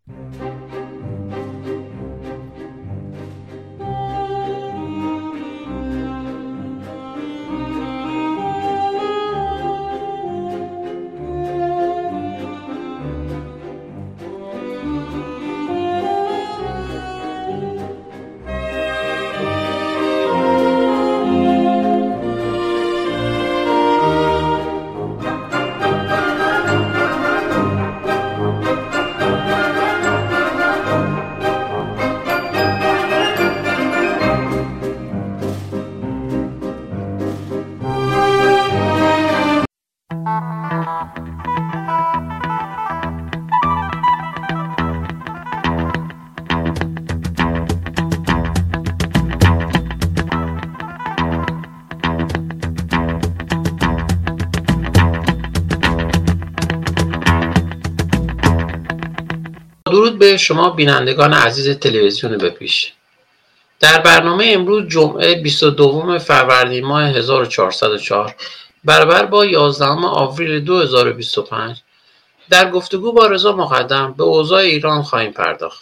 درود به شما بینندگان عزیز تلویزیون به پیش. در برنامه امروز جمعه 22 فروردین ماه 1404 برابر با 11 آوریل 2025 در گفتگو با رضا مقدم به اوضاع ایران خواهیم پرداخت.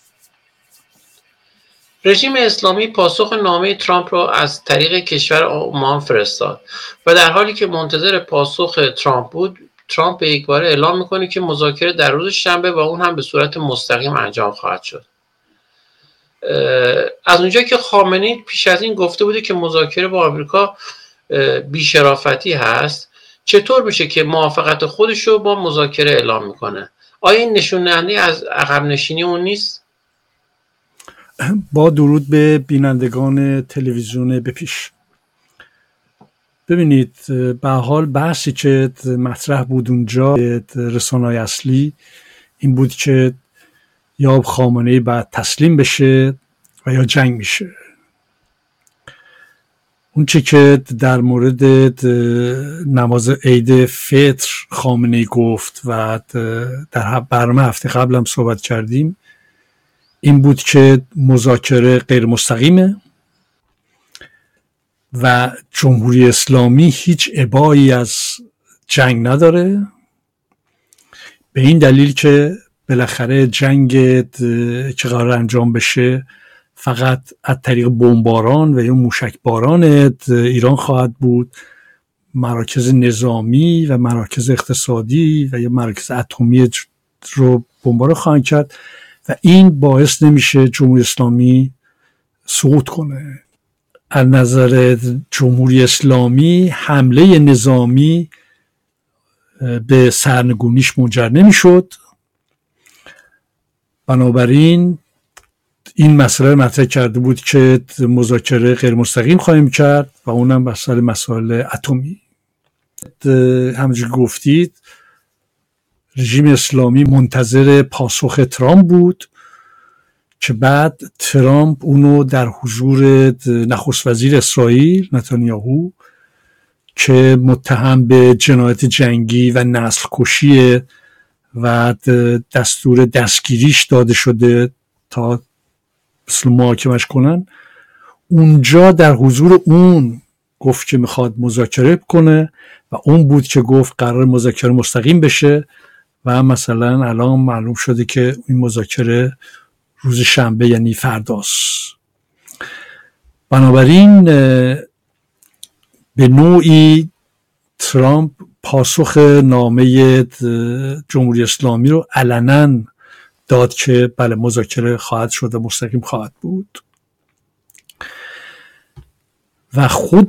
رژیم اسلامی پاسخ نامه ترامپ را از طریق کشور عمان فرستاد و در حالی که منتظر پاسخ ترامپ بود، ترامپ به یکباره اعلام میکنه که مذاکره در روز شنبه و اون هم به صورت مستقیم انجام خواهد شد. از اونجا که خامنه‌ای پیش از این گفته بوده که مذاکره با آمریکا بی‌شرافتی هست، چطور میشه که موافقت خودش رو با مذاکره اعلام میکنه؟ آیا این نشون دهنده از عقب نشینی اون نیست؟ با درود به بینندگان تلویزیون به پیش. ببینید، به حال بحثی که مطرح بود اونجا رسانه‌های اصلی این بود که یا خامنه‌ای باید تسلیم بشه و یا جنگ میشه. اون چی که در مورد نماز عید فطر خامنه‌ای گفت و در برنامه هفته قبل هم صحبت کردیم این بود که مذاکره غیر مستقیمه و جمهوری اسلامی هیچ ابایی از جنگ نداره، به این دلیل که بالاخره جنگ که قرار انجام بشه فقط از طریق بمباران و یا موشکباران ایران خواهد بود. مراکز نظامی و مراکز اقتصادی و یا مراکز اتمی رو بمباران خواهند کرد و این باعث نمیشه جمهوری اسلامی سقوط کنه. از نظر جمهوری اسلامی حمله نظامی به سرنگونیش منجر نمیشد، بنابراین این مسئله مطرح کرده بود که مذاکره غیر مستقیم خواهیم کرد و اونم مسائل اتمی. همونجور گفتید رژیم اسلامی منتظر پاسخ ترامپ بود که بعد ترامپ اونو در حضور نخست وزیر اسرائیل نتانیاهو که متهم به جنایت جنگی و نسل کشی و دستور دستگیریش داده شده تا محاکمش کنن، اونجا در حضور اون گفت که میخواد مذاکره کنه و اون بود که گفت قرار مذاکره مستقیم بشه و مثلا الان معلوم شده که این مذاکره روز شنبه یعنی فرداست. بنابراین به نوعی ترامپ پاسخ نامه جمهوری اسلامی رو علنا داد که بله مذاکره خواهد شد و مستقیم خواهد بود و خود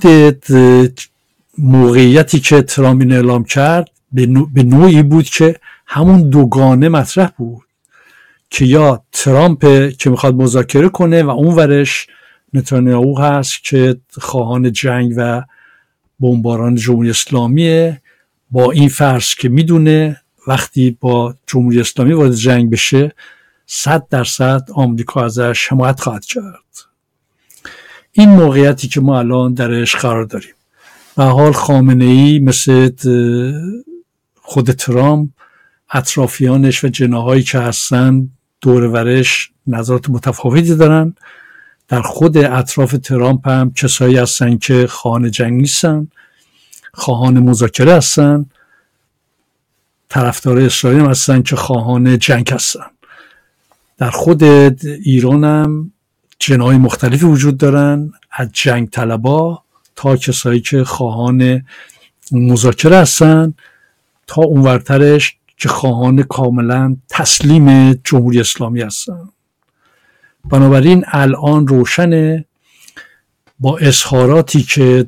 موقعیتی که ترامپ این اعلام کرد به نوعی بود که همون دوگانه مطرح بود که یا ترامپ که میخواد مذاکره کنه و اون ورش نتانیاهو هست که خواهان جنگ و بمباران جمهوری اسلامیه، با این فرض که میدونه وقتی با جمهوری اسلامی وارد جنگ بشه 100% آمریکا ازش حمایت خواهد کرد. این موقعیتی که ما الان درش قرار داریم. به حال خامنه‌ای مثل خود ترامپ اطرافیانش و جناهایی که هستن دور ورش نظرات متفاوتی دارن. در خود اطراف ترامپ هم کسایی هستن که خواهان جنگ نیستن، خواهان مذاکره هستن، طرفدار اسرائیل هم هستن که خواهان جنگ هستن. در خود ایران هم جناح مختلفی وجود دارن، از جنگ طلبا تا کسایی که خواهان مذاکره هستن تا اونورترش که خواهان کاملا تسلیم جمهوری اسلامی هستن. بنابراین الان روشنه با اظهاراتی که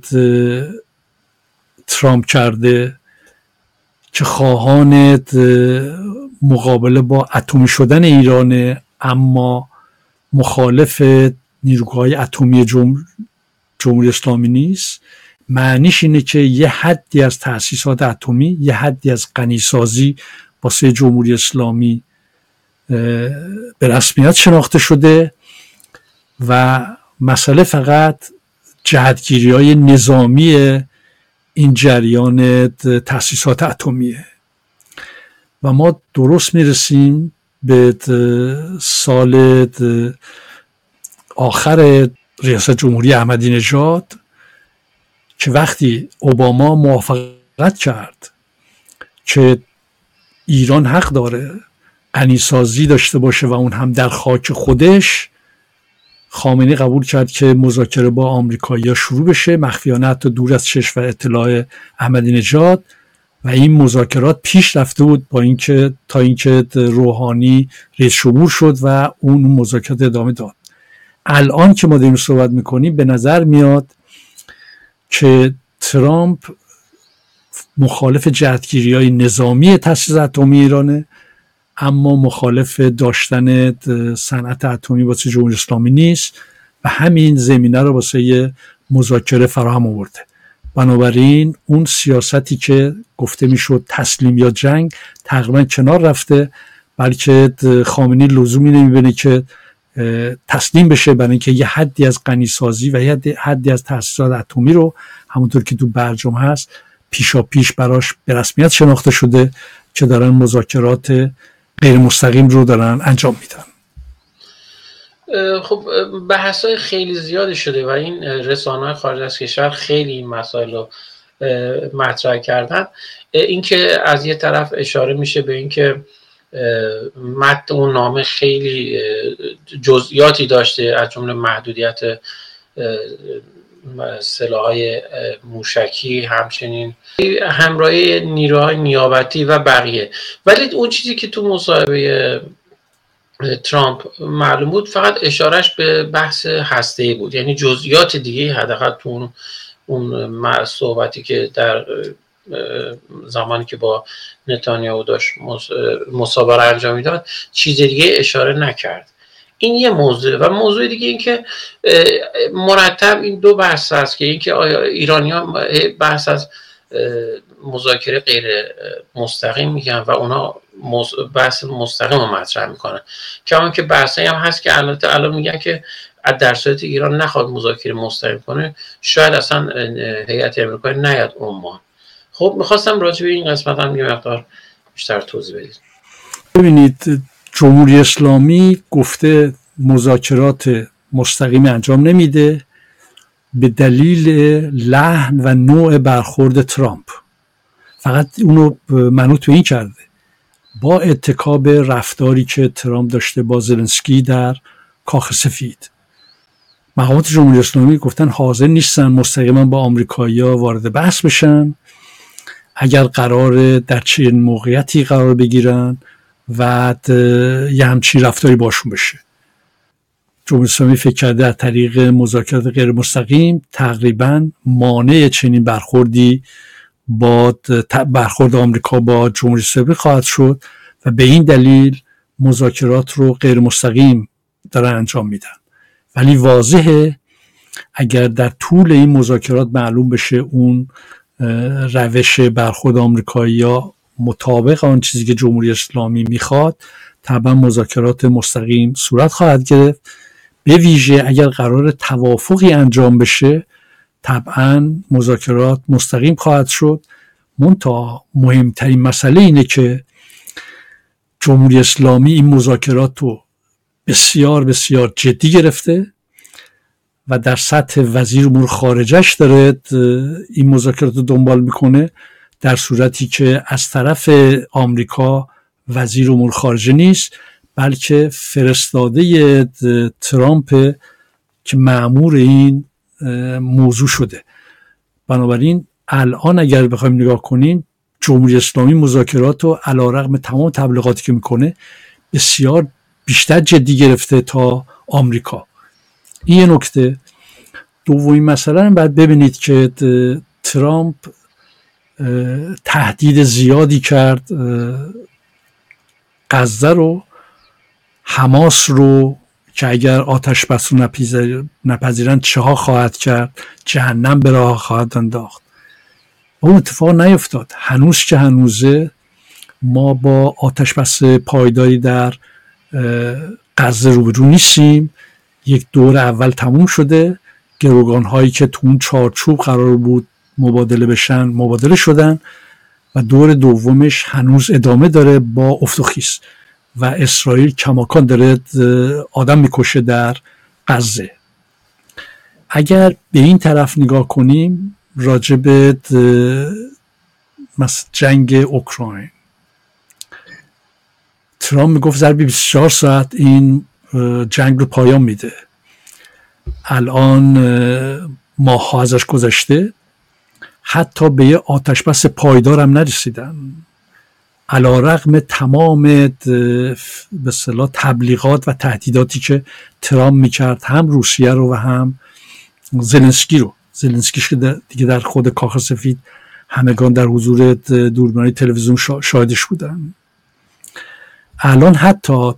ترامپ کرده که خواهان مقابله با اتمی شدن ایرانه اما مخالف نیروهای اتمی جمهوری اسلامی نیست، معنیش اینه که یه حدی از تأسیسات اتمی، یه حدی از غنیسازی واسه جمهوری اسلامی به رسمیت شناخته شده و مسئله فقط جهتگیری‌های نظامی این جریان تأسیسات اتمیه و ما درست میرسیم به سال آخر ریاست جمهوری احمدی نژاد که وقتی اوباما موافقت کرد که ایران حق داره غنیسازی داشته باشه و اون هم در خاک خودش، خامنه‌ای قبول کرد که مذاکره با آمریکایی‌ها شروع بشه، مخفیانه حتی دور از چشم و اطلاع احمدی نژاد، و این مذاکرات پیش رفته بود تا اینکه روحانی رئیس جمهور شد و اون مذاکرات ادامه داد. الان که ما داریم صحبت میکنیم به نظر میاد که ترامپ مخالف جهتگیری‌های نظامی تأسیس اتمی ایرانه اما مخالف داشتن صنعت اتمی واسه جمهوری اسلامی نیست و همین زمینه رو واسه مذاکره فراهم آورده. بنابراین اون سیاستی که گفته میشد تسلیم یا جنگ تقریبا کنار رفته، بلکه خامنه‌ای لزومی نمیبینه که تسلیم بشه، برای اینکه یه حدی از غنیسازی و یه حدی از تأسیسات اتمی رو همونطور که تو برجام هست پیشا پیش براش به رسمیت شناخته شده که دارن مذاکرات غیر مستقیم رو دارن انجام میدن. خب بحث‌های خیلی زیادی شده و این رسانه‌های خارج از کشور خیلی این مسائل رو مطرح کردن. اینکه از یه طرف اشاره میشه به اینکه متن اون نامه خیلی جزئیاتی داشته، از جمله محدودیت سلاح‌های موشکی، همچنین همراهی نیروهای نیابتی و بقیه. ولی اون چیزی که تو مصاحبه ترامپ معلوم بود فقط اشارش به بحث هسته‌ای بود، یعنی جزئیات دیگه حداقل تو اون صحبتی که در زمانی که با نتانیاهو داشت مصاحبه انجام میداد چیز دیگه اشاره نکرد. این یه موضوع و موضوع دیگه این که مرتب این دو بحث هست که این که ایرانی‌ها بحث از مذاکره غیر مستقیم میگن و اونا بحث مستقیم رو مطرح میکنن، کما که بحثی هم هست که الان میگن که در صورت ایران نخواد مذاکره مستقیم کنه شاید اصلا هیئت امریکایی نیاد عمان. خب میخواستم راجع به این قسمت هم یه مقدار بیشتر توضیح بدید. ببینید جمهوری اسلامی گفته مذاکرات مستقیم انجام نمیده به دلیل لحن و نوع برخورد ترامپ. فقط اونو منوط به این کرده با اتکا به رفتاری که ترامپ داشته با زلنسکی در کاخ سفید. مقامات جمهوری اسلامی گفتن حاضر نیستن مستقیما با آمریکایی‌ها وارد بحث بشن اگر قرار در چنین موقعیتی قرار بگیرن و یه همچین رفتاری باشون بشه. جمهوری اسلامی فکر کرده از طریق مذاکرات غیر مستقیم تقریبا مانع چنین برخوردی با برخورد آمریکا با جمهوری اسلامی خواهد شد و به این دلیل مذاکرات رو غیر مستقیم دارن انجام میدن. ولی واضحه اگر در طول این مذاکرات معلوم بشه اون روش برخورد آمریکایی‌ها مطابق آن چیزی که جمهوری اسلامی میخواد، طبعا مذاکرات مستقیم صورت خواهد گرفت. به ویژه اگر قرار توافقی انجام بشه طبعا مذاکرات مستقیم خواهد شد. منتها مهمترین مسئله اینه که جمهوری اسلامی این مذاکرات رو بسیار بسیار جدی گرفته و در سطح وزیر امور خارجه‌اش داره این مذاکرات رو دنبال میکنه، در صورتی که از طرف آمریکا وزیر امور خارجه نیست، بلکه فرستاده ترامپ که مأمور این موضوع شده. بنابراین الان اگر بخوایم نگاه کنیم، جمهوری اسلامی مذاکرات رو علیرغم تمام تبلیغاتی که میکنه بسیار بیشتر جدی گرفته تا آمریکا. این یه نکته. دومین مسئله رو باید ببینید که ترامپ تهدید زیادی کرد غزه رو، حماس رو، که اگر آتش بس رو نپذیرند چه ها خواهد کرد، جهنم به راه خواهد انداخت. اون اتفاق نیفتاد. هنوز که هنوزه ما با آتش بس پایداری در غزه روبرو نیستیم. یک دور اول تموم شده، گروگان هایی که تو اون چارچوب قرار بود مبادله بشن مبادله شدن و دور دومش هنوز ادامه داره با افت و خیز و اسرائیل کماکان داره آدم میکشه در غزه. اگر به این طرف نگاه کنیم راجع به جنگ اوکراین، ترامپ میگفت ضرب 24 ساعت این جنگ رو پایان میده. الان ماه‌ها ازش گذشته، حتی به یه آتش بس پایدار هم نرسیدن، علیرغم تمام به اصطلاح تبلیغات و تهدیداتی که ترامپ میکرد، هم روسیه رو و هم زلنسکیش که دیگه در خود کاخ سفید همگان در حضور دوربینای تلویزیون شاهدش بودن. الان حتی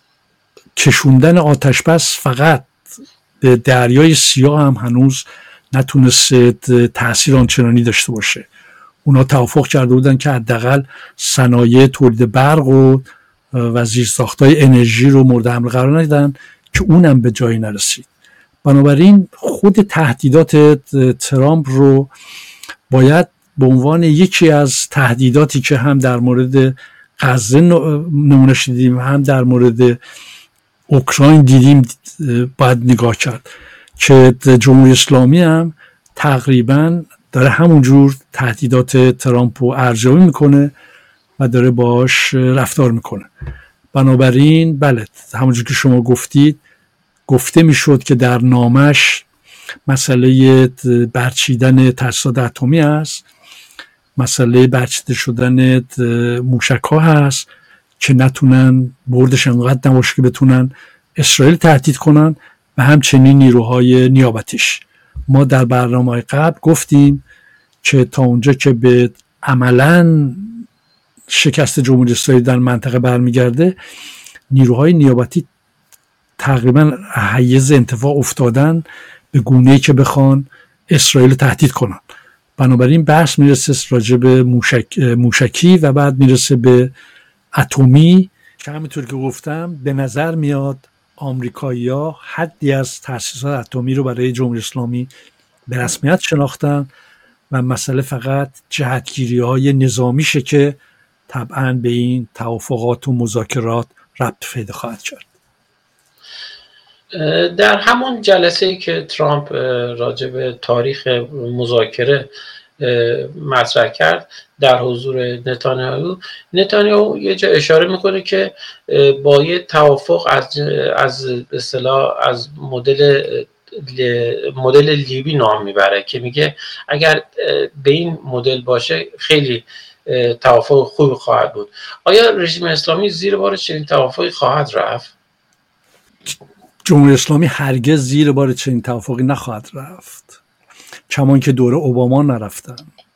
کشوندن آتش بس فقط به دریای سیاه هم هنوز نتونست تأثیر آنچنانی داشته باشه. اونا توافق کرده بودن که حداقل صنایع تولید برق و زیرساخت‌های انرژی رو مورد حمله قرار ندادن که اونم به جایی نرسید. بنابراین خود تهدیدات ترامپ رو باید به عنوان یکی از تهدیداتی که هم در مورد غزه نمونه‌اش دیدیم هم در مورد اوکراین دیدیم باید نگاه کرد که جمهوری اسلامی هم تقریبا داره همونجور تهدیدات ترامپ رو ارزیابی میکنه و داره باش رفتار میکنه. بنابراین بله، همونجور که شما گفتید، گفته میشد که در نامش مسئله برچیدن تاسیسات اتمی هست، مسئله برچیده شدن موشک ها هست که نتونن بردش انقدر نباشه که بتونن اسرائیل تهدید کنن و همچنین نیروهای نیابتیش. ما در برنامه قبل گفتیم که تا اونجا که به عملاً شکست جمهوری اسلامی در منطقه برمیگرده، نیروهای نیابتی تقریباً حیز انتفاع افتادن به گونه‌ای که بخوان اسرائیل تهدید کنن. بنابراین بحث میرسه راجع به موشکی و بعد میرسه به اتمی که همینطور که گفتم به نظر میاد آمریکایی‌ها حدی از تأسیسات اتمی رو برای جمهوری اسلامی به رسمیت شناختن و مسئله فقط جهتگیری‌های نظامیشه که طبعاً به این توافقات و مذاکرات ربط پیدا خواهد کرد. در همون جلسه‌ای که ترامپ راجع به تاریخ مذاکره مطرح کرد در حضور نتانیاهو یه جا اشاره میکنه که با یه توافق از اصطلاح از مدل لیبی نام میبره که میگه اگر به این مدل باشه خیلی توافق خوب خواهد بود. آیا رژیم اسلامی زیر بار چنین توافقی خواهد رفت؟ جمهوری اسلامی هرگز زیر بار چنین توافقی نخواهد رفت، کمان که دوره اوباما نرفتن.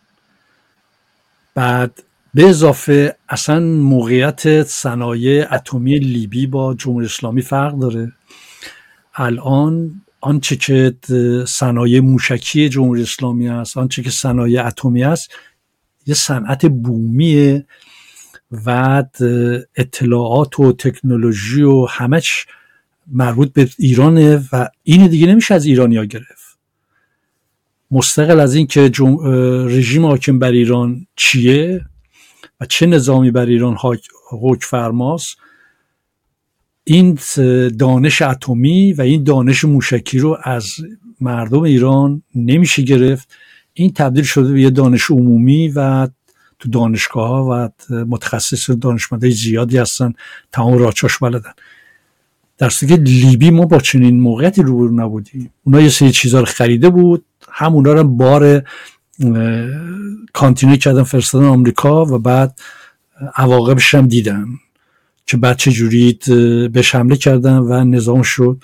بعد به اضافه اصلا موقعیت صنایع اتمی لیبی با جمهوری اسلامی فرق داره. الان آنچه که صنایع موشکی جمهوری اسلامی است، آنچه که صنایع اتمی است، یه صنعت بومیه و اطلاعات و تکنولوژی و همش مربوط به ایرانه و این دیگه نمیشه از ایرانیا گرفت. مستقل از این که رژیم حاکم بر ایران چیه و چه نظامی بر ایران حکم فرماست، این دانش اتمی و این دانش موشکی رو از مردم ایران نمیشه گرفت. این تبدیل شده به یه دانش عمومی و تو دانشگاه ها و متخصص دانشمندای زیادی هستن، تمام راچاش بلدن. در صورتی که لیبی ما با چنین موقعیتی روبرو نبودیم. اونا یه سری چیزا رو خریده بود، هم اونا رو بار کانتینو کردن فرستادن آمریکا و بعد عواقبش هم دیدن که بعد چه جوری بهش حمله کردن و نظامش رو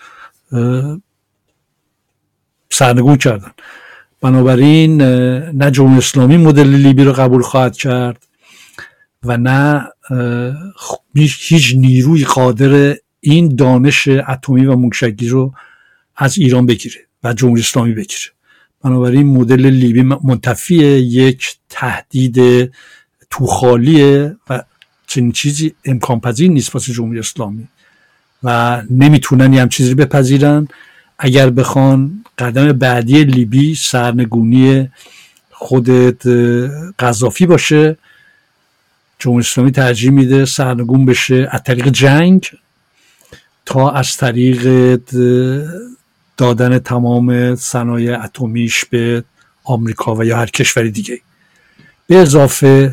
سرنگون کردن. بنابراین نه جمهوری اسلامی مدل لیبی رو قبول خواهد کرد و نه هیچ نیروی قادر این دانش اتمی و موشکگیر رو از ایران بگیره و جمهوری اسلامی بگیره. بنابراین مدل لیبی منتفیه، یک تهدید توخالیه و چنین چیزی امکان پذیر نیست واسه جمهوری اسلامی و نمیتونن یه هم چیزی بپذیرن. اگر بخوان قدم بعدی لیبی سرنگونی خود قذافی باشه، جمهوری اسلامی ترجیح میده سرنگون بشه از طریق جنگ تا از طریق دادن تمام صنایع اتمیش به آمریکا و یا هر کشور دیگه. به اضافه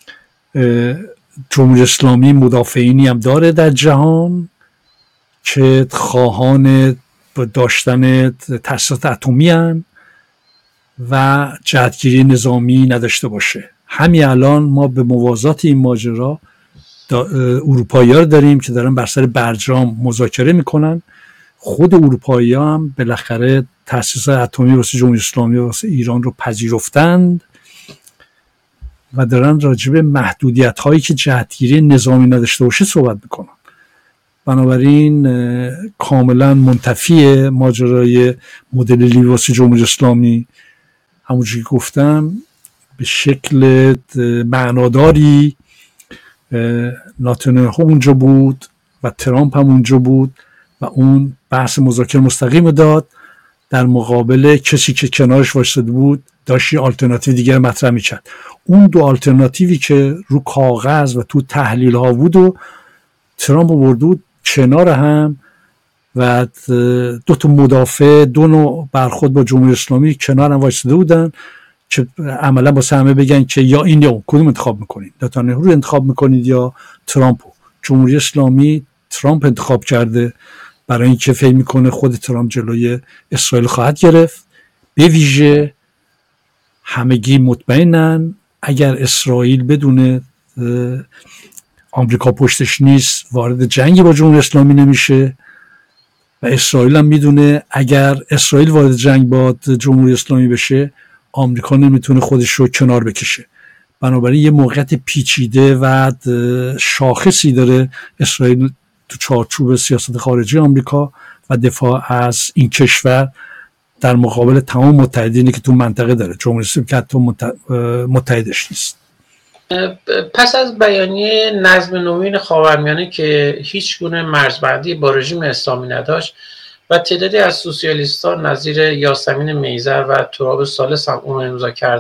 جمهوری اسلامی مدافعینی هم داره در جهان که خواهان داشتن تأسیسات اتمی هن و جهتگیری نظامی نداشته باشه. همین الان ما به موازات این ماجرا اروپایی ها رو داریم که دارن بر سر برجام مذاکره میکنن. خود اروپایی ها هم بالاخره تأسیسات اتمی واسه جمهوری اسلامی و واسه ایران رو پذیرفتند و دارن راجع به محدودیت هایی که جهتگیری نظامی نداشته باشه صحبت میکنن. بنابراین کاملا منتفیه ماجرای مدل لیبی واسه جمهوری اسلامی. همونجوری که گفتم به شکل معناداری نتانیاهو اونجا بود و ترامپ هم اونجا بود و اون بحث مذاکره مستقیم داد، در مقابل کسی که کنارش وایساده بود داشت یه آلترناتیو دیگه مطرح می‌کرد. اون دو آلترناتیوی که رو کاغذ و تو تحلیل ها بود و ترامپ آورده بود کنار هم و دو تا مدافع دو نوع برخورد با جمهوری اسلامی کنار هم وایساده بودن که عملا با همه بگن که یا این یا اون، کدوم انتخاب میکنید؟ نتانیاهو رو انتخاب میکنید یا ترامپو؟ جمهوری اسلامی ترامپ انتخاب کرده برای اینکه فکر میکنه خود ترامپ جلوی اسرائیل خواهد گرفت. به ویژه همگی مطمئنن اگر اسرائیل بدونه آمریکا پشتش نیست وارد جنگی با جمهوری اسلامی نمیشه و اسرائیل هم میدونه اگر اسرائیل وارد جنگ با جمهوری اسلامی بشه آمریکا نمیتونه خودش رو کنار بکشه. بنابراین یه موقعیت پیچیده و شاخصی داره اسرائیل تو چارچوب سیاست خارجی آمریکا و دفاع از این کشور در مقابل تمام متحدینی که تو منطقه داره. جمهوری اسلامی که حتی متحدش نیست. پس از بیانیه نظم نوین خاورمیانه که هیچ گونه مرزبندی با رژیم اسلامی نداشت و تعدادی از سوسیالیستان نظیر یاسمین میزر و تراب ثالث هم اون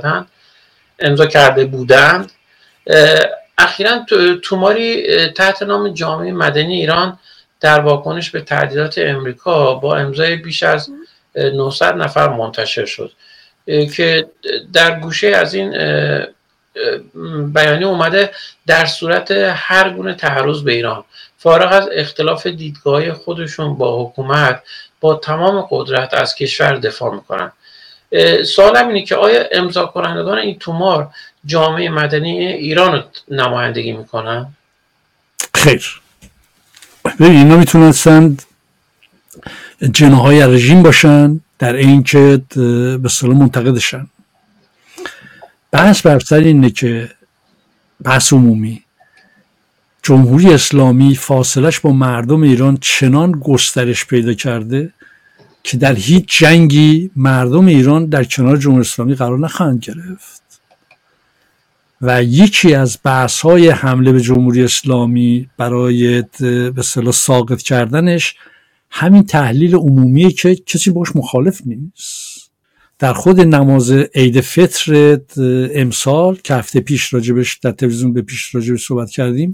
امضا کرده بودند، اخیراً توماری تحت نام جامعه مدنی ایران در واکنش به تهدیدات امریکا با امضای بیش از 900 نفر منتشر شد که در گوشه از این بیانیه اومده در صورت هر گونه تعرض به ایران فارغ از اختلاف دیدگاه خودشون با حکومت با تمام قدرت از کشور دفاع میکنن. سوالم اینه که آیا امضا کنندگان این تومار جامعه مدنی ایران رو نمایندگی میکنن؟ خیر، ببین اینا میتونستند جناهای رژیم باشن در این که به اصطلاح منتقدشن. بحث بر سر اینه که بحث عمومی جمهوری اسلامی فاصلش با مردم ایران چنان گسترش پیدا کرده که در هیچ جنگی مردم ایران در کنار جمهوری اسلامی قرار نخواهند گرفت و یکی از بحث‌های حمله به جمهوری اسلامی برای به اصطلاح ساقط کردنش همین تحلیل عمومیه که کسی باش مخالف نیست. در خود نماز عید فطر امسال که هفته پیش راجبش در تلویزیون به پیش راجبش صحبت کردیم،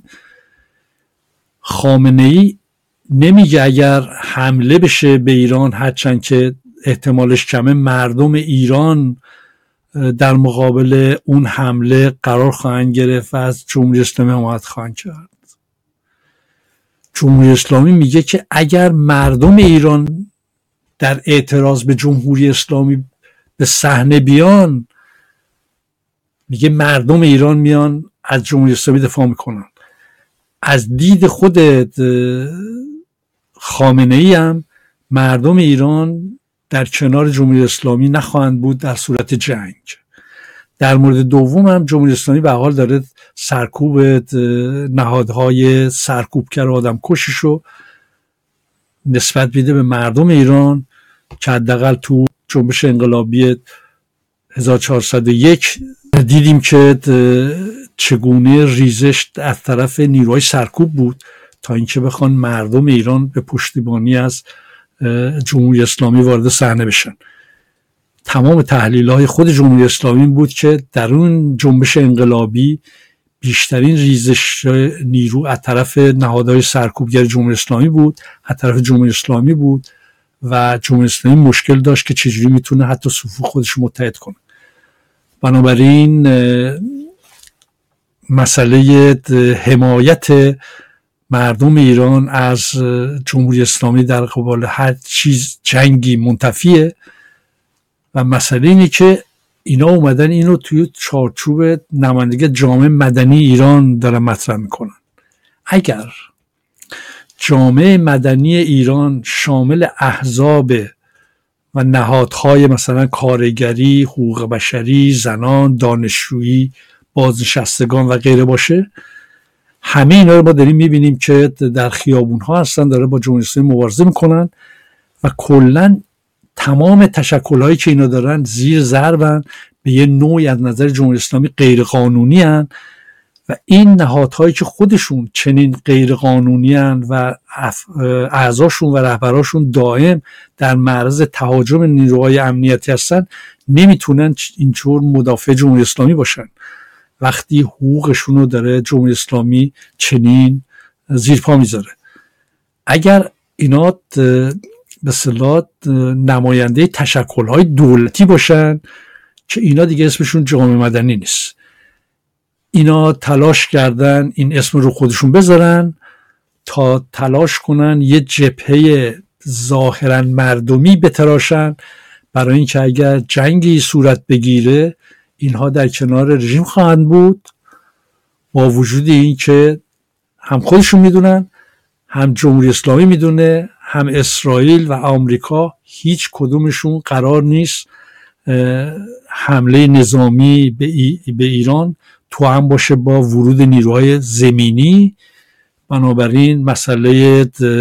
خامنه‌ای نمیگه اگر حمله بشه به ایران هرچند که احتمالش کمه مردم ایران در مقابل اون حمله قرار خواهند گرفت و از جمهوری اسلامی حمایت خواهند کرد. جمهوری اسلامی میگه که اگر مردم ایران در اعتراض به جمهوری اسلامی به صحنه بیان، میگه مردم ایران میان از جمهوری اسلامی دفاع میکنن. از دید خود خامنه‌ای هم مردم ایران در کنار جمهوری اسلامی نخواهند بود در صورت جنگ. در مورد دوم هم جمهوری اسلامی به حال داره سرکوب نهادهای سرکوبگر آدم کشیشو نسبت میده به مردم ایران که حداقل تو جنبش انقلابی 1401 دیدیم که چگونه ریزش از طرف نیروهای سرکوب بود تا اینکه بخوان مردم ایران به پشتیبانی از جمهوری اسلامی وارد صحنه بشن. تمام تحلیل‌های خود جمهوری اسلامی بود که در اون جنبش انقلابی بیشترین ریزش نیرو از طرف نهادهای سرکوبگر جمهوری اسلامی بود، از طرف جمهوری اسلامی بود و جمهوری اسلامی مشکل داشت که چجوری میتونه حتی صفوف خودش متحد کنه. بنابراین مسئله حمایت مردم ایران از جمهوری اسلامی در قبال هر چیز جنگی منتفیه و مسئله اینه که اینا اومدن اینو توی چارچوب نمایندگی جامعه مدنی ایران دارن مطرح میکنن. اگر جامعه مدنی ایران شامل احزاب و نهادهای مثلا کارگری، حقوق بشری، زنان، دانشجویی، بازنشستگان و غیره باشه، همه اینا رو ما داریم میبینیم که در خیابون ها هستن، داره با جمهوری اسلامی مبارزه میکنن و کلن تمام تشکل‌هایی که اینا دارن زیر ضربن، به یه نوعی از نظر جمهوری اسلامی غیر قانونی هن و این نهادهایی که خودشون چنین غیر قانونی هن و اعضاشون و رهبراشون دائم در معرض تهاجم نیروهای امنیتی هستن، نمیتونن اینطور مدافع جمهوری اسلامی باشن وقتی حقوقشون رو داره جمهوری اسلامی چنین زیر پا میذاره. اگر اینا به اصطلاح نماینده تشکل‌های دولتی باشن که اینا دیگه اسمشون جامعه مدنی نیست، اینا تلاش کردن این اسم رو خودشون بذارن تا تلاش کنن یه جبهه ظاهرا مردمی بتراشن برای اینکه اگر جنگی صورت بگیره اینها در کنار رژیم خواهند بود، با وجود این که هم خودشون میدونن، هم جمهوری اسلامی میدونه، هم اسرائیل و آمریکا هیچ کدومشون قرار نیست حمله نظامی به ایران تو هم باشه با ورود نیروهای زمینی. بنابراین مسئله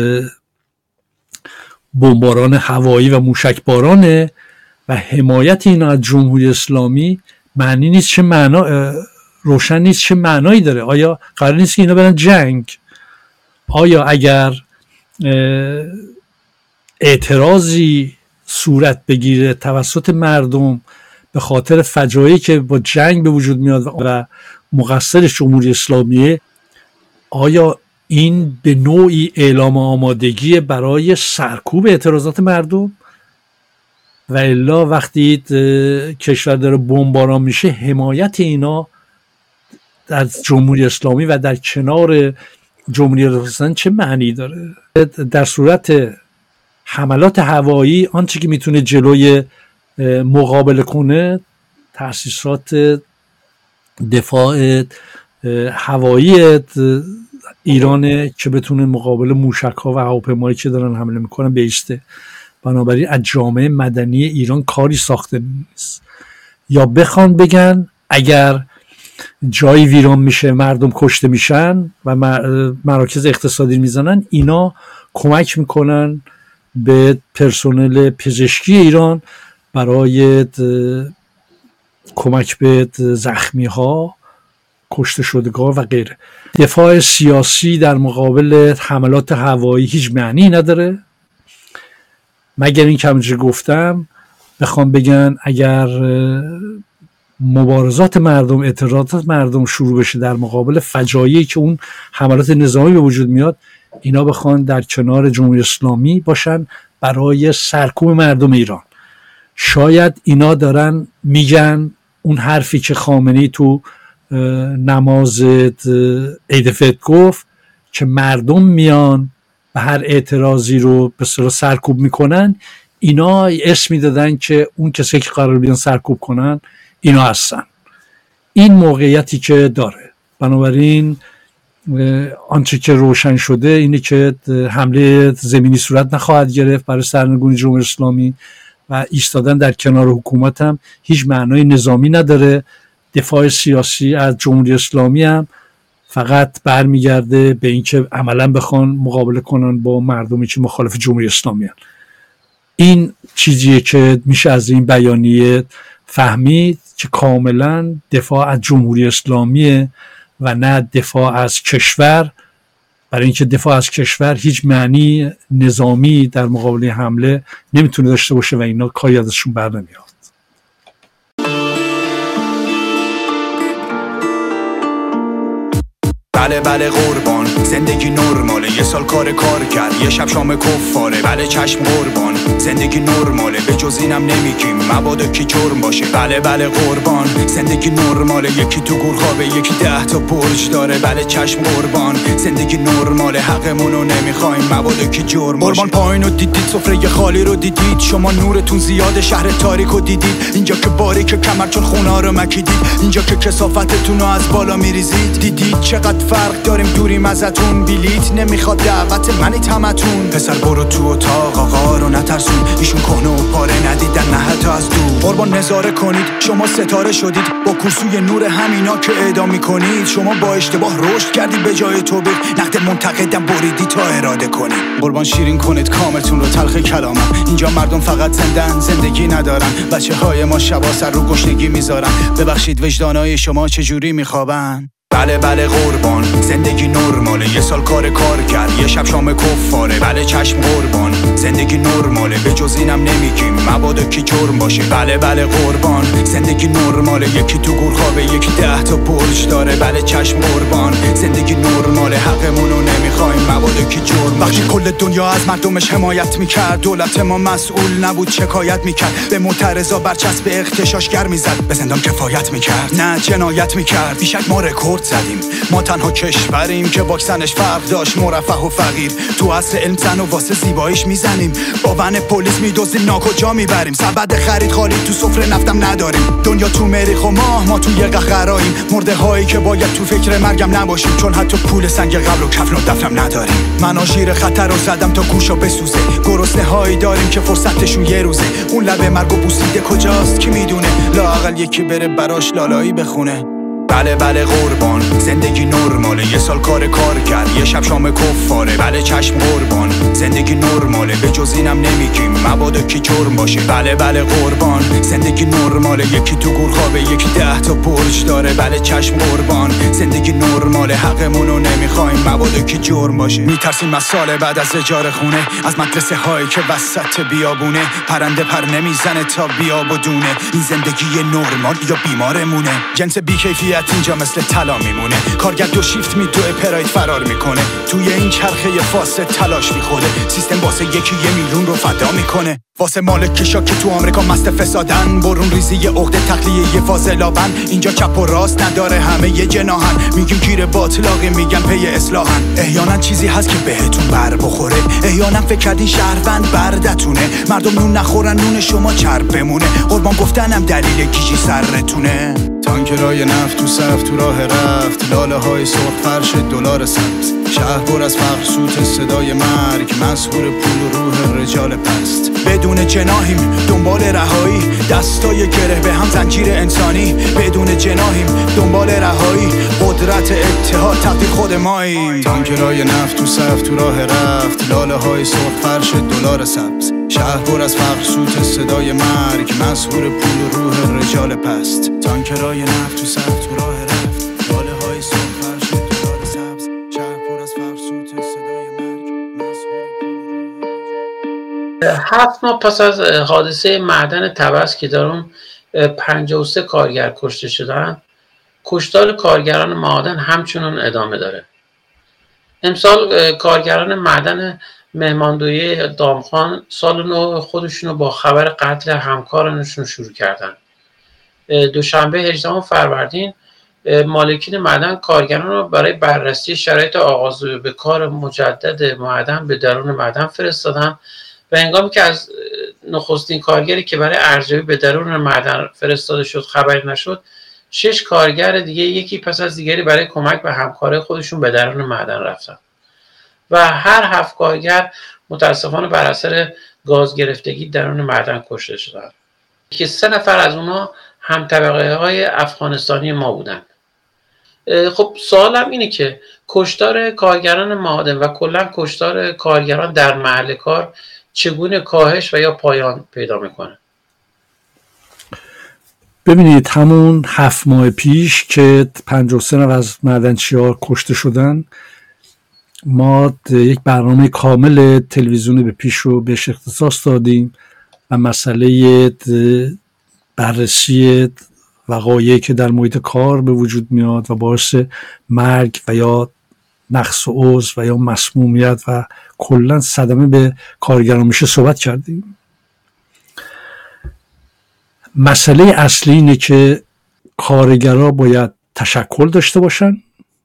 بمباران هوایی و موشکبارانه و حمایت اینا از جمهوری اسلامی معنی نیست، چه معنا روشن نیست چه معنایی داره. آیا قرار نیست که اینا برن جنگ؟ آیا اگر اعتراضی صورت بگیره توسط مردم به خاطر فجایعی که با جنگ به وجود میاد و مقصرش جمهوری اسلامیه، آیا این به نوعی اعلام آمادگی برای سرکوب اعتراضات مردم؟ و الا وقتی کشور داره بمباران میشه حمایت اینا از جمهوری اسلامی و در کنار جمهوری اسلامی چه معنی داره؟ در صورت حملات هوایی آنچه که میتونه جلوی مقابله کنه تأسیسات دفاع هوایی ایرانه که بتونه مقابل موشک‌ها و هواپیمایی که دارن حمله میکنن بیسته. بنابراین از جامعه مدنی ایران کاری ساخته نیست. یا بخوان بگن اگر جایی ویران میشه، مردم کشته میشن و مراکز اقتصادی میزنن، اینا کمک میکنن به پرسنل پزشکی ایران برای کمک به زخمی ها، کشته شدگان و غیره. دفاع سیاسی در مقابل حملات هوایی هیچ معنی نداره، مگر این که همونجوری گفتم بخوام بگن اگر مبارزات مردم، اعتراضات مردم شروع بشه در مقابل فجایعی که اون حملات نظامی به وجود میاد، اینا بخوان در کنار جمهوری اسلامی باشن برای سرکوب مردم ایران. شاید اینا دارن میگن اون حرفی که خامنه‌ای تو نماز عید فطر گفت که مردم میان و هر اعتراضی رو به اصطلاح سرکوب میکنن، اینا اسم میدادن که اون کسی که قرار بیان سرکوب کنن اینا هستن. این موقعیتی که داره. بنابراین آنچه که روشن شده اینه که حمله زمینی صورت نخواهد گرفت برای سرنگونی جمهوری اسلامی و ایستادن در کنار حکومت هم هیچ معنای نظامی نداره. دفاع سیاسی از جمهوری اسلامی هم فقط برمیگرده به اینکه عملا بخوان مقابله کنن با مردمی که مخالف جمهوری اسلامی هستند. این چیزیه که میشه از این بیانیه فهمید که کاملا دفاع از جمهوری اسلامیه و نه دفاع از کشور، برای اینکه دفاع از کشور هیچ معنی نظامی در مقابل حمله نمیتونه داشته باشه و اینا کاری ازشون بر نمیاد. بله بله قربان، زندگی نرماله، یه سال کار کرد، یه شب شام کفاره. بله چشم قربان، زندگی نرماله، به جز اینم نمیگیم مبادا کی جرم باشه. بله بله قربان، زندگی نرماله، یکی تو گور خوابه، یکی 10 تا برج داره. بله چشم قربان، زندگی نرماله، حقمونو نمیخوایم مبادا کی جرم باشه. قربان پایینو دیدید، سفره خالی رو دیدید، شما نورتون زیاده، شهر تاریکو دیدید. اینجا که باریک کمر چون خونا رو مکیدید، اینجا که کثافتتون رو از بالا میریزید. دیدید چقدر فرق داریم، دوریم ازتون، بلیت نمیخواد دعوت منی تمتون. پسر برو تو اتاق، آقا رو نترسون، ایشون کهنه و پاره ندیدن نه حتی از دور. قربان نظاره کنید، شما ستاره شدید با کرسوی نور همینا که اعدام میکنید. شما با اشتباه رشد کردید، به جای توبیق نقد منتقدم بریدی تا اراده کنید. قربان شیرین کنید کامتون رو، تلخ کلامم، اینجا مردم فقط زندن، زندگی ندارن. بچه های ما شبا سر رو گشنگی میذارن، ببخشید وجدانای شما چجوری میخوابن. بله بله قربان، زندگی نرماله، یه سال کار کرد، یه شب شام کفاره. بله چشم قربان، زندگی نرماله، به جز اینم نمیگیم مبادا کی جرم باشه. بله بله قربان، زندگی نرماله، یکی تو گور خوابه، یکی 10 تا برج داره. بله چشم قربان، زندگی نرماله، حقمونو نمیخوایم مبادا کی جرم باشه. وقتی کل دنیا از مردمش حمایت میکرد، دولت ما مسئول نبود شکایت میکرد، به معترضا برچسب اغتشاشگر میزد، به زندان کفایت میکرد نه جنایت میکرد. بیشک ما رکورد زدیم، ما تنها کشوریم که واکسنش فرق داشت، مرفه و فقیر. تو عصر علم زن و واسه زیباییش میزنیم، با ون پلیس میدوزیم ناکجا میبریم. سبد خرید خالی تو سفره نفتم نداریم، دنیا تو مریخ و ما تو یه قهقراییم. مرده هایی که باید تو فکر مرگم نباشیم، چون حتی پول سنگ قبل و کفن و دفنم نداریم. من آژیر خطر رو زدم تا گوشو بسوزه، گرسنه هایی داریم که فرصتشون یه روزه. اون لب مرگو بوسیده کجاست کی میدونه، لااقل یکی بره براش لالایی بخونه. بله بله قربان، زندگی نرماله، یه سال کار کرد، یه شب شام کفاره. بله چشم قربان، زندگی نرماله، به جز اینم نمیگیم مبادا کی جرم باشه. بله بله قربان، زندگی نرماله، یکی تو گور خوابه، یکی 10 تا برج داره. بله چشم قربان، زندگی نرماله، حقمونو نمیخوایم مبادا کی جرم باشه. میترسیم از سال بعد از اجاره خونه، از مدرسه هایی که وسط بیابونه، پرنده پر نمیزنه تا بیاب و دونه. این زندگی نرمال یا بیمارمونه، جنس بیکیفیت اینجا مثل طلا میمونه. کارگر 2 شیفت میدوه، پراید فرار میکنه، توی این چرخه فاسد تلاش میخوره. سیستم واسه یکی 1 میلیون رو فدا میکنه، واسه مالکشا که تو آمریکا مست فسادن. برون ریزی عقده تخلیه فاضلابن، اینجا چپ و راست نداره همه یه جناحن. میگیم گیر باطلاقی، میگن پی اصلاحن. احیانا چیزی هست که بهتون بر بخوره، احیانا فکر کردین شهروند بردتونه. مردم نون نخورن، نون شما چرب بمونه. قربان گفتنم دلیل گیجی سرتونه. تانکرای نفت تو صف تو راه رفت، لاله های سرخ فرش دلار سبز. شهر پر از فقر، سوت صدای مرگ، مسحور پول و روح رجال پست. بدون جناحیم دنبال رهایی، دستای گره به هم زنجیر انسانی. بدون جناحیم دنبال رهایی، قدرت اتحاد تقدیر خود ماییم. تانکرای نفت تو صف تو راه رفت، لاله های سرخ فرش دلار سبز. شهر پر از فقر، سوت صدای مرگ، مسحور پول و روح رجال پست. تانکرای نفت تو صف تو راه رفت، لاله های سرخ فرش دلار سبز. شهر پر از فقر، سوت صدای مرگ، مسحور پول و روح. 7 ماه پس از حادثه معدن طبس که در اون 53 کارگر کشته شدن، کشتار کارگران معدن همچنان ادامه داره. امسال کارگران معدن مهماندویی دامخان سال نو خودشونو با خبر قتل همکارانشون شروع کردن. دوشنبه 18 فروردین مالکین معدن کارگران را برای بررسی شرایط آغاز به کار مجدد معدن به درون معدن فرستادند و هنگامی که از نخستین کارگری که برای ارزیابی به درون معدن فرستاده شد خبری نشد، 6 کارگر دیگه یکی پس از دیگری برای کمک به همکارای خودشون به درون معدن رفتن و هر 7 کارگر متاسفانه بر اثر گاز گرفتگی درون معدن کشته شدند که 3 نفر از اونها هم طبقه های افغانستانی ما بودن. خب سوالم اینه که کشتار کارگران معادن و کلا کشتار کارگران در محل کار چگونه کاهش و یا پایان پیدا میکنه؟ ببینید همون 7 ماه پیش که 53 نفر از معدنچی‌ها کشته شدن، ما یک برنامه کامل تلویزیونی به پیش رو بهش اختصاص دادیم و مسئله بررسی وقایعی که در محیط کار به وجود میاد و باعث مرگ و یا نقص عضو و یا مسمومیت و کلا صدمه به کارگران میشه صحبت کردیم. مسئله اصلی اینه که کارگرها باید تشکل داشته باشن.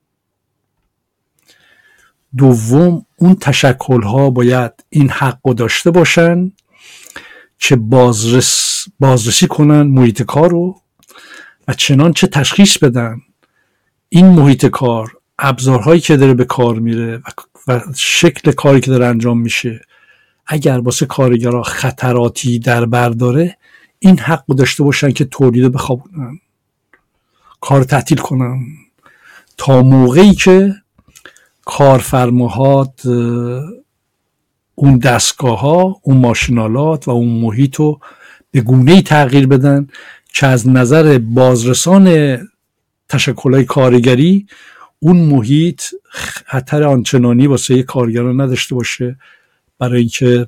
دوم، اون تشکل‌ها باید این حقو داشته باشن که بازرسی کنن محیط کار رو و چنانچه تشخیص بدن این محیط کار، ابزارهایی که داره به کار میره و شکل کاری که داره انجام میشه اگر واسه کارگرها خطراتی در بر داره، این حق رو داشته باشن که تولید بخوابونن، کار تعطیل کنن تا موقعی که کارفرماها اون دستگاه ها، اون ماشینالات و اون محیط رو به گونه‌ای تغییر بدن که از نظر بازرسان تشکل‌های کارگری اون محیط خطر آنچنانی واسه کارگران نداشته باشه برای اینکه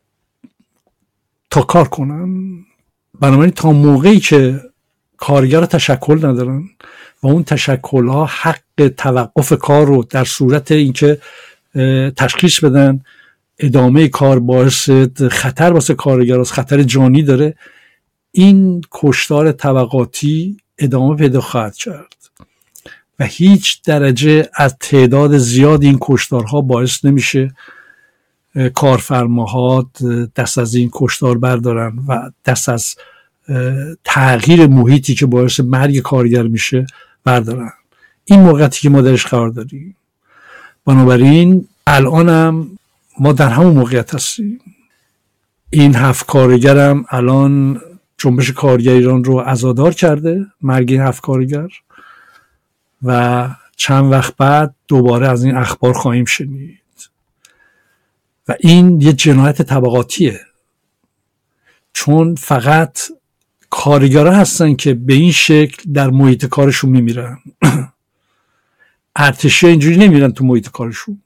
تا کار کنن. بنابراین تا موقعی که کارگر تشکل ندارن و اون تشکل‌ها حق توقف کار رو در صورت اینکه تشخیص بدن ادامه کار باعث خطر واسه کارگر است، خطر جانی داره، این کشتار طبقاتی ادامه پیدا خواهد کرد و هیچ درجه از تعداد زیاد این کشتارها باعث نمیشه کارفرماها دست از این کشتار بردارن و دست از تغییر محیطی که باعث مرگ کارگر میشه بردارن. این موقعیتی که ما درش قرار داریم. بنابراین الان هم ما در همون موقعیت هستیم. این 7 کارگر هم الان جنبش کارگر ایران رو عزادار کرده، مرگ این 7 کارگر، و چند وقت بعد دوباره از این اخبار خواهیم شنید و این یه جنایت طبقاتیه، چون فقط کارگرها هستن که به این شکل در محیط کارشون میمیرن. ارتشی اینجوری نمیرن تو محیط کارشون.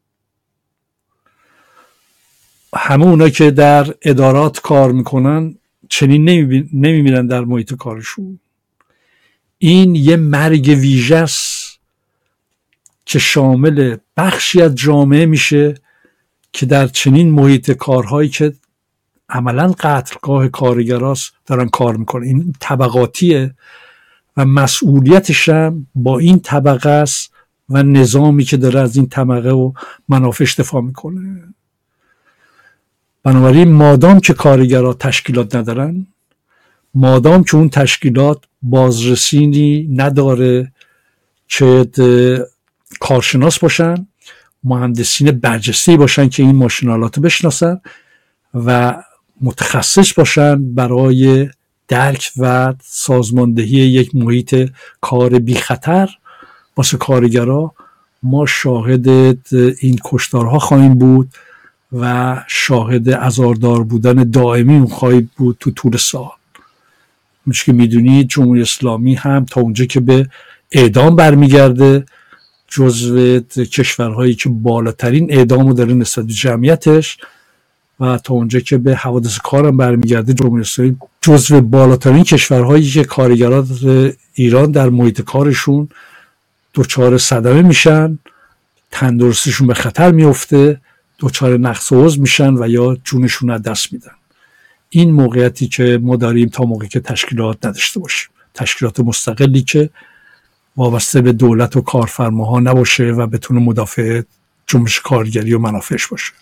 همه اونا که در ادارات کار میکنن چنین نمیمیرن در محیط کارشون. این یه مرگ ویژه است که شامل بخشی از جامعه میشه که در چنین محیط کارهایی که عملاً قتلگاه کارگراست دارن کار میکنن. این طبقاتیه و مسئولیتش هم با این طبقه است و نظامی که داره از این طبقه و منافعش دفاع میکنه. بنابراین مادام که کارگرها تشکیلات ندارن، مادام که اون تشکیلات بازرسینی نداره که کارشناس باشن، مهندسین برجسته‌ای باشن که این ماشینالات رو بشناسن و متخصص باشن برای درک و سازماندهی یک محیط کار بی خطر واسه کارگرها، ما شاهد این کشتارها خواهیم بود و شاهد عزادار بودن دائمی خواهیم بود تو طول سال. مثل که میدونید جمهوری اسلامی هم تا اونجا که به اعدام برمیگرده جزو کشورهایی که بالاترین اعدامو داره نسبت به جمعیتش و تا اونجا که به حوادث کارم برمیگرده جمهوری اسلامی جزو بالاترین کشورهایی که کارگران ایران در محیط کارشون دچار صدمه میشن، تندرستیشون به خطر میفته، دچار نقص عضو میشن و یا جونشون از دست میدن. این موقعیتی که ما داریم تا موقعی که تشکیلات نداشته باشیم، تشکیلات مستقلی که وابسته به دولت و کارفرماها نباشه و بتونه مدافع جنبش کارگری و منافعش باشه.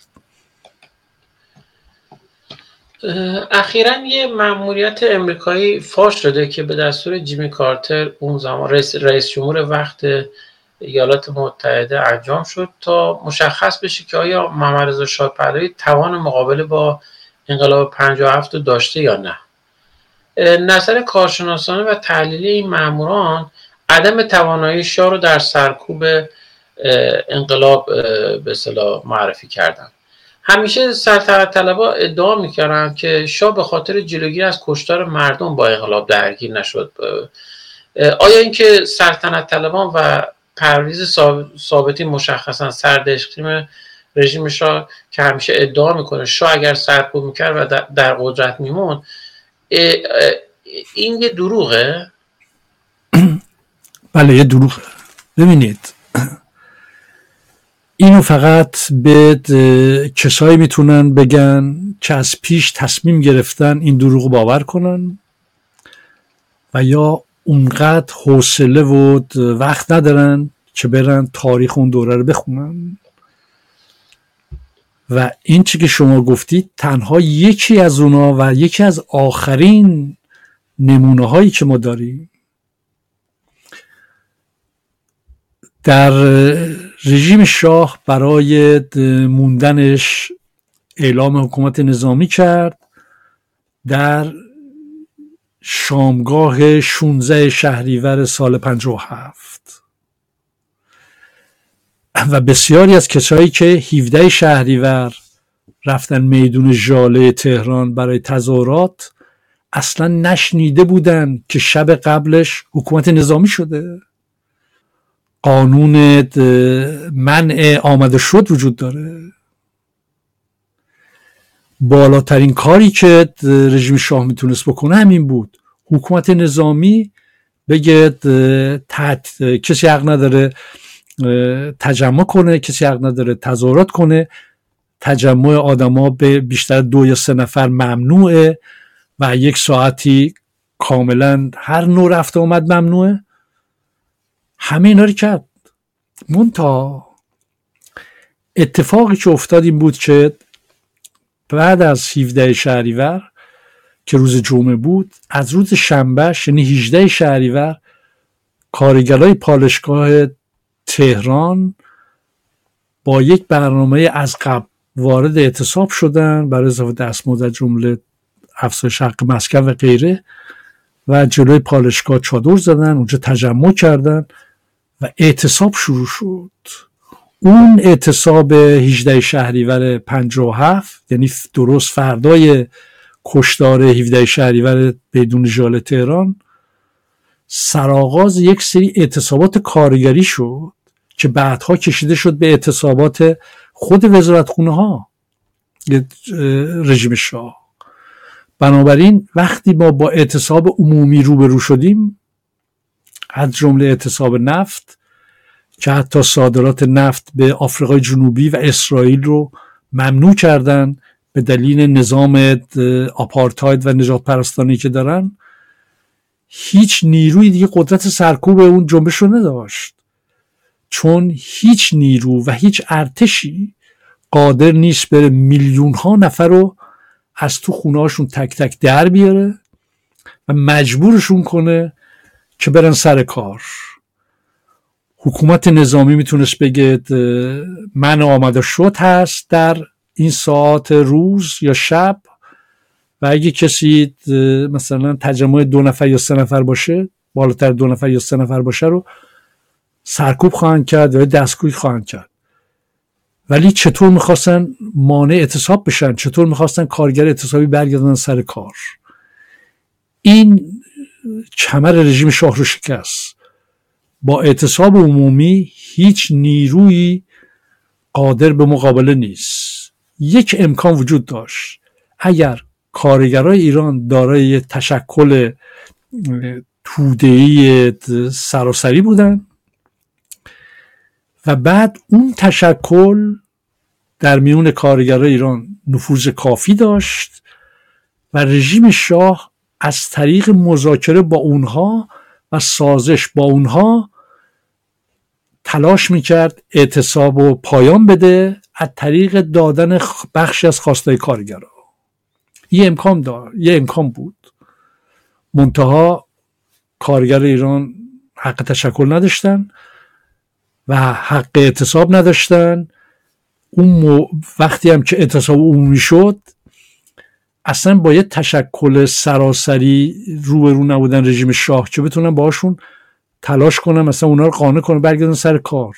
اخیراً یه مأموریت امریکایی فاش شده که به دستور جیمی کارتر، اون زمان رئیس جمهور وقت ایالات متحده، انجام شد تا مشخص بشه که آیا محمد رضا شاه پهلوی توان مقابله با انقلاب 57 رو داشته یا نه. نظر کارشناسانه و تحلیلی این ماموران عدم توانایی شاه رو در سرکوب انقلاب به اصطلاح معرفی کردن. همیشه سلطنت طلبها ادعا میکردن که شاه به خاطر جلوگیری از کشتار مردم با انقلاب درگیر نشد. آیا اینکه سلطنت طلبان و پرویز ثابتی مشخصا سردشتیم رژیم شاه که همیشه ادعا میکنه شاه اگر سرکوب میکرد و در قدرت میمون، این یه دروغه؟ بله یه دروغه. ببینید اینو فقط به کسایی میتونن بگن که از پیش تصمیم گرفتن این دروغ باور کنن و یا اونقدر حوصله و وقت ندارن که برن تاریخ اون دوره رو بخونن. و این چی که شما گفتید تنها یکی از اونا و یکی از آخرین نمونه هایی که ما داریم. در رژیم شاه برای موندنش اعلام حکومت نظامی کرد در شامگاه 16 شهریور سال 57 و بسیاری از کسایی که 17 شهریور رفتن میدون ژاله تهران برای تظاهرات اصلا نشنیده بودن که شب قبلش حکومت نظامی شده. قانون منع آمده شد وجود داره. بالاترین کاری که رژیم شاه میتونست بکنه همین بود. حکومت نظامی بگه کسی حق نداره تجمع کنه، کسی حق نداره تظاهرات کنه، تجمع آدما به بیشتر 2 یا 3 نفر ممنوعه و 1 ساعتی کاملا هر نوع رفت آمد ممنوعه. همه اینا رو کرد. منتها اتفاقی که افتاد این بود که بعد از 17 شهریور که روز جمعه بود، از روز شنبه یعنی 18 شهریور کارگرای پالشگاه تهران با یک برنامه از قبل وارد اعتصاب شدن برای اضافه دستمزد از جمله افزایش حق مسکن و غیره و جلوی پالشگاه چادر زدن، اونجا تجمع کردن و اعتصاب شروع شد. اون اعتصاب 18 شهریور 57 یعنی درست فردای کشتار 17 شهریور بدون ژاله تهران سرآغاز یک سری اعتصابات کارگری شد که بعدها کشیده شد به اعتصابات خود وزارتخونه ها رژیم شاه. بنابراین وقتی ما با اعتصاب عمومی روبرو شدیم، از جمله اعتصاب نفت که حتی صادرات نفت به آفریقای جنوبی و اسرائیل رو ممنوع کردن به دلیل نظام آپارتاید و نجات پرستانی که دارن، هیچ نیروی دیگه قدرت سرکوب اون جنبش رو نداشت، چون هیچ نیرو و هیچ ارتشی قادر نیست بره میلیون ها نفر رو از تو خونهاشون تک تک در بیاره و مجبورشون کنه که برن سر کار. حکومت نظامی میتونست بگه من آمده شد هست در این ساعت روز یا شب و اگه کسی مثلا تجمع 2 نفر یا 3 نفر باشه، بالاتر 2 نفر یا 3 نفر باشه رو سرکوب خواهند کرد یا دستگیر خواهند کرد. ولی چطور میخواستن مانع اعتصاب بشن؟ چطور میخواستن کارگر اعتصابی برگردن سر کار؟ این کمر رژیم شاه رو شکست. با اعتصاب عمومی هیچ نیرویی قادر به مقابله نیست. یک امکان وجود داشت: اگر کارگرای ایران دارای تشکل توده‌ای سراسری بودن و بعد اون تشکل در میون کارگرای ایران نفوذ کافی داشت و رژیم شاه از طریق مذاکره با اونها و سازش با اونها تلاش میکرد اعتصاب و پایان بده از طریق دادن بخشی از خواستای کارگرها. یه امکان بود، منتها کارگر ایران حق تشکل نداشتن و حق اعتصاب نداشتن. اون وقتی هم که اعتصاب عمومی شد اصلا با یه تشکل سراسری روبرو نبودن رژیم شاه که بتونن باهاشون تلاش کنن مثلا اونا رو قانع کنن برگردن سر کار،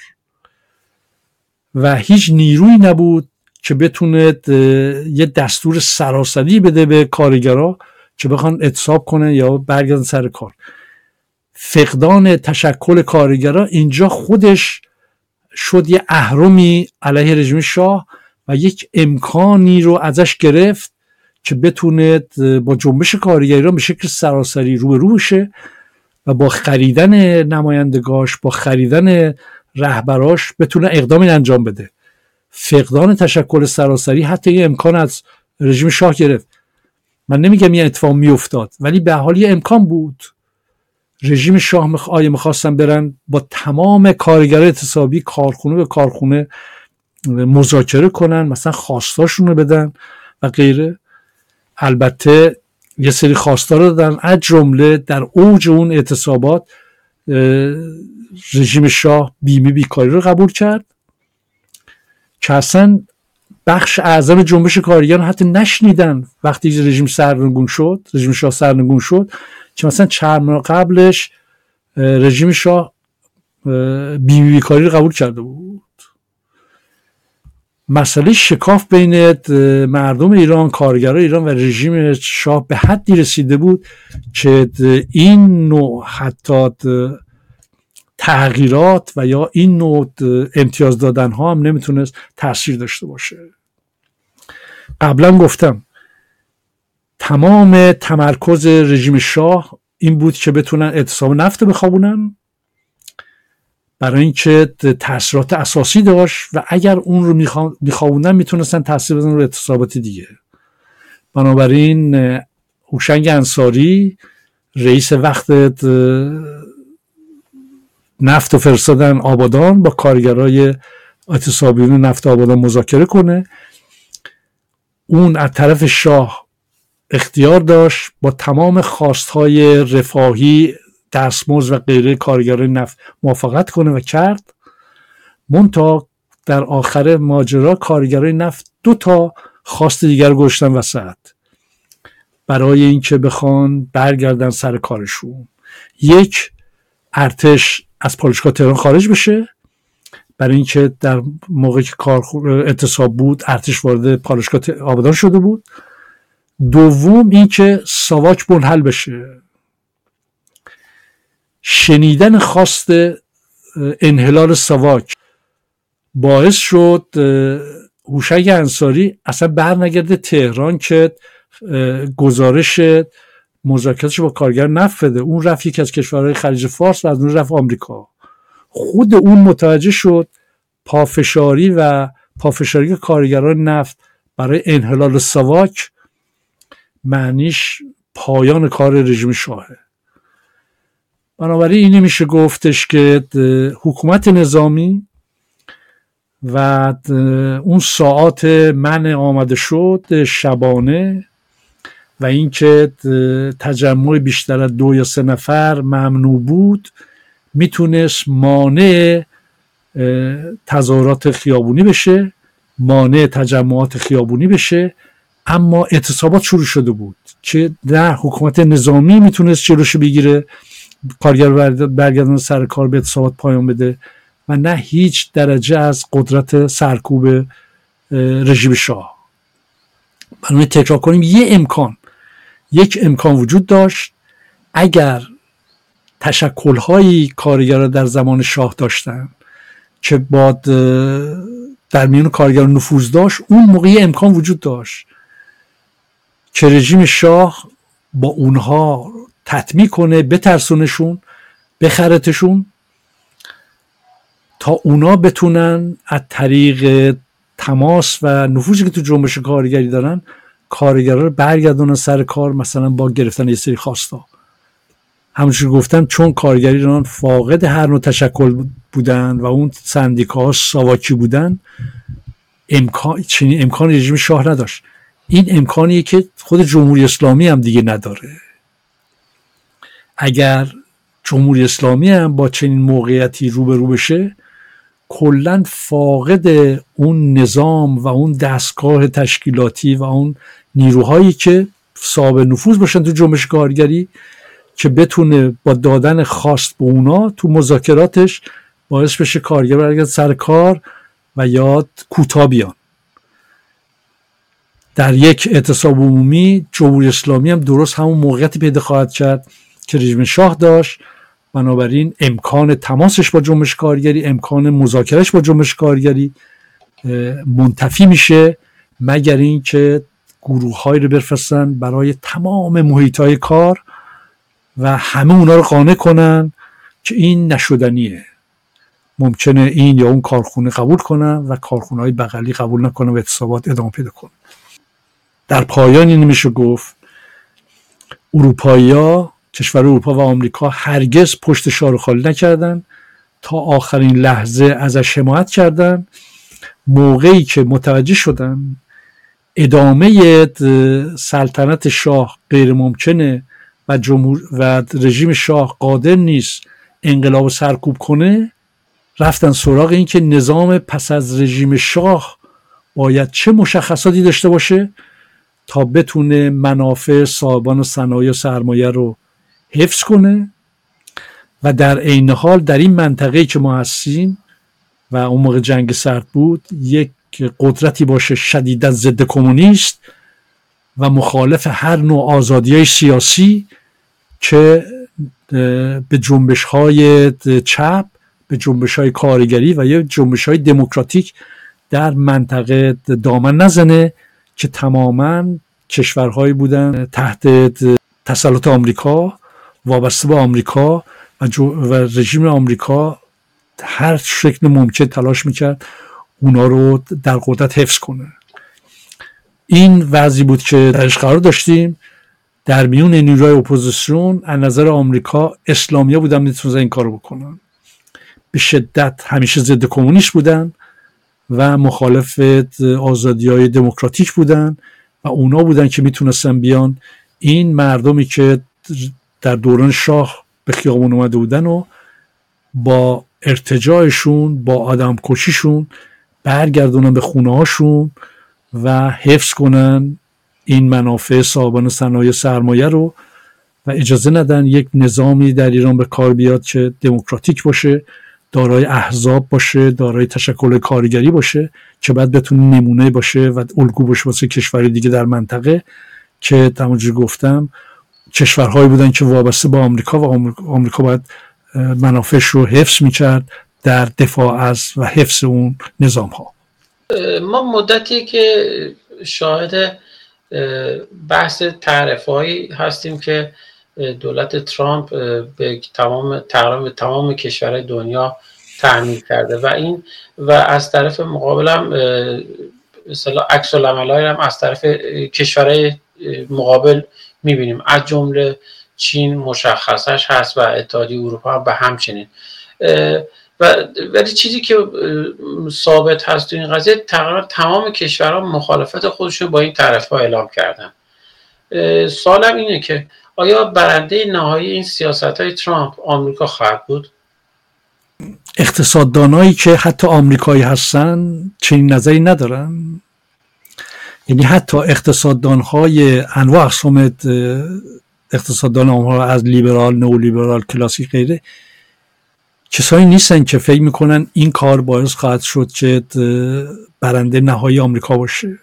و هیچ نیرویی نبود که بتونه یه دستور سراسری بده به کارگرها که بخوان اعتصاب کنن یا برگردن سر کار. فقدان تشکل کارگرها اینجا خودش شد یه اهرمی علیه رژیم شاه و یک امکانی رو ازش گرفت که بتونه با جنبش کارگران به شکل سراسری روبرو بشه و با خریدن نمایندگاش، با خریدن رهبراش بتونه اقدامی انجام بده. فقدان تشکل سراسری حتی یه امکان از رژیم شاه گرفت. من نمیگم یه اتفاق میافتاد، ولی به حال یه امکان بود. رژیم شاه میخواستن برن با تمام کارگرای اعتصابی کارخونه به کارخونه مذاکره کنن، مثلا خواستاشون رو بدن و غیره. البته یه سری خواستا رو دادن، از جمله در اوج اون اعتصابات رژیم شاه بیمه بیکاری رو قبول کرد که اصلا بخش اعظم جنبش کارگران حتی نشنیدن وقتی رژیم شاه سرنگون شد که مثلا چند ماه قبلش رژیم شاه بیمه بیکاری رو قبول کرده بود. مسئله شکاف بین مردم ایران، کارگرای ایران و رژیم شاه به حدی رسیده بود که این نوع حتی تغییرات و یا این نوع امتیاز دادن ها هم نمیتونست تأثیر داشته باشه. قبلا گفتم تمام تمرکز رژیم شاه این بود که بتونن اعتصاب نفت بخوابونن، برای اینکه تأثیرات اساسی داشت و اگر اون رو میخوابوندن میتونستن تأثیر بزنن رو اعتصابات دیگه. بنابراین هوشنگ انصاری رئیس وقت نفت و فرستادن آبادان با کارگرای اعتصابیون نفت آبادان مذاکره کنه. اون از طرف شاه اختیار داشت با تمام خواستهای رفاهی، دستمزد و غیره کارگرای نفت موافقت کنه و کرد. منتها در آخر ماجرا کارگرای نفت 2 خواست دیگر گذاشتن وسط برای اینکه بخوان برگردن سر کارشون. یک، ارتش از پالایشگاه تهران خارج بشه، برای اینکه در موقعی که اعتصاب بود ارتش وارد پالایشگاه آبادان شده بود. دوم اینکه ساواک منحل بشه. شنیدن خواست انحلال ساواک باعث شد هوشنگ انصاری اصلا برنگرده تهران که گزارش مذاکراتش با کارگر نفت بده. اون رفت یکی از کشورهای خلیج فارس و از اون رفت آمریکا. خود اون متوجه شد پافشاری کارگران نفت برای انحلال ساواک معنیش پایان کار رژیم شاهه. بنابراین این میشه گفتش که حکومت نظامی و اون ساعات منع آمده شد شبانه و اینکه تجمع بیشتر از 2 یا 3 نفر ممنوع بود میتونست مانع تظاهرات خیابونی بشه، مانع تجمعات خیابونی بشه. اما اعتصابات شروع شده بود که در حکومت نظامی میتونست جلوش بگیره، کارگر برگردن سر کار، به اعتصابات پایان بده و نه هیچ درجه از قدرت سرکوب رژیم شاه. برای تکرار کنیم یک امکان وجود داشت. اگر تشکل‌های کارگرها در زمان شاه داشتن که در میان کارگران نفوذ داشت، اون موقع امکان وجود داشت که رژیم شاه با اونها تطمیع کنه، بترسونشون، بخرتشون تا اونا بتونن از طریق تماس و نفوذی که تو جنبش کارگری دارن کارگرا رو برگردونن سر کار، مثلا با گرفتن یه سری خواستا. همونجور گفتم چون کارگری ایران فاقد هر نوع تشکل بودن و اون سندیکاها ساواکی بودن، چنین امکان رژیم شاه نداشت. این امکانیه که خود جمهوری اسلامی هم دیگه نداره. اگر جمهوری اسلامی هم با چنین موقعیتی روبرو بشه، کلن فاقد اون نظام و اون دستگاه تشکیلاتی و اون نیروهایی که صاحب نفوذ باشن تو جنبش کارگری، که بتونه با دادن خواست به اونا تو مذاکراتش باعث بشه کارگر برگرد سر کار و یا کوتاه بیان. در یک اعتصاب عمومی جمهوری اسلامی هم درست همون موقعیتی پیدا خواهد کرد که رژیم شاه داشت. بنابراین امکان تماسش با جنبش کارگری، امکان مذاکرهش با جنبش کارگری منتفی میشه، مگر این که گروه‌هایی رو بفرستن برای تمام محیط‌های کار و همه اونا رو قانع کنن که این نشدنیه. ممکنه این یا اون کارخونه قبول کنن و کارخونه‌های بغلی قبول نکنن و اعتصابات ادامه پیدا کنن. در پایان این میشه گفت اروپایی‌ها، کشور اروپا و آمریکا هرگز پشت شاه رو خالی نکردن، تا آخرین لحظه ازش حمایت کردن. موقعی که متوجه شدن ادامه سلطنت شاه غیر ممکنه و رژیم شاه قادر نیست انقلاب سرکوب کنه، رفتن سراغ این که نظام پس از رژیم شاه باید چه مشخصاتی داشته باشه تا بتونه منافع صاحبان و صنایع و سرمایه رو حفظ کنه و در عین حال در این منطقه‌ای که ما هستیم و اون موقع جنگ سرد بود، یک قدرتی باشه شدیداً ضد کمونیست و مخالف هر نوع آزادی‌های سیاسی که به جنبش‌های چپ، به جنبش‌های کارگری و یا جنبش‌های دموکراتیک در منطقه دامن نزنه، که تماماً کشورهایی بودن تحت تسلط آمریکا، وابسته به آمریکا و رژیم آمریکا هر شکل ممکن تلاش میکرد اونا رو در قدرت حفظ کنه. این وضعی بود که درش قرار داشتیم. در میون نیروهای اپوزیسیون از نظر آمریکا اسلامی‌ها بودن میتونن این کارو بکنن، به شدت همیشه ضد کمونیست بودن و مخالف آزادی‌های دموکراتیک بودن و اونا بودن که میتونستن بیان این مردمی که در دوران شاه به خیابون اومده بودن و با ارتجاعشون، با آدم کشیشون برگردونن به خونه هاشون و حفظ کنن این منافع صاحبان صنایع سرمایه رو و اجازه ندن یک نظامی در ایران به کار بیاد که دموکراتیک باشه، دارای احزاب باشه، دارای تشکل کارگری باشه، که بعد بتونه نمونه باشه و الگو باشه واسه کشورهای دیگه در منطقه، که همونجوری گفتم کشورهایی بودن که وابسته به آمریکا و آمریکا باید منافعش رو حفظ میکرد در دفاع از و حفظ اون نظام ها. ما مدتی که شاهد بحث تعرفه‌هایی هستیم که دولت ترامپ به تمام کشورهای دنیا تعمیل کرده و از طرف مقابل هم اصطلاح عکس العمل‌هایی هم از طرف کشورهای مقابل می‌بینیم، از جمله چین مشخصش هست و اتحادیه اروپا هم به همچنین. ولی چیزی که ثابت هست تو این قضیه، تقریبا تمام کشورها مخالفت خودشون با این تعرفه‌ها اعلام کردن. سوالم اینه که آیا برنده نهایی این سیاست‌های ترامپ آمریکا خواهد بود؟ اقتصاددانایی که حتی آمریکایی هستن چنین نظری ندارن. یعنی حتی اقتصاددان‌های انواع اقسام اقتصاددان آمریکا، از لیبرال، نئولیبرال، کلاسیک، غیره، کسایی نیستن که فکر میکنن این کار باعث خواهد شد که برنده نهایی آمریکا باشه.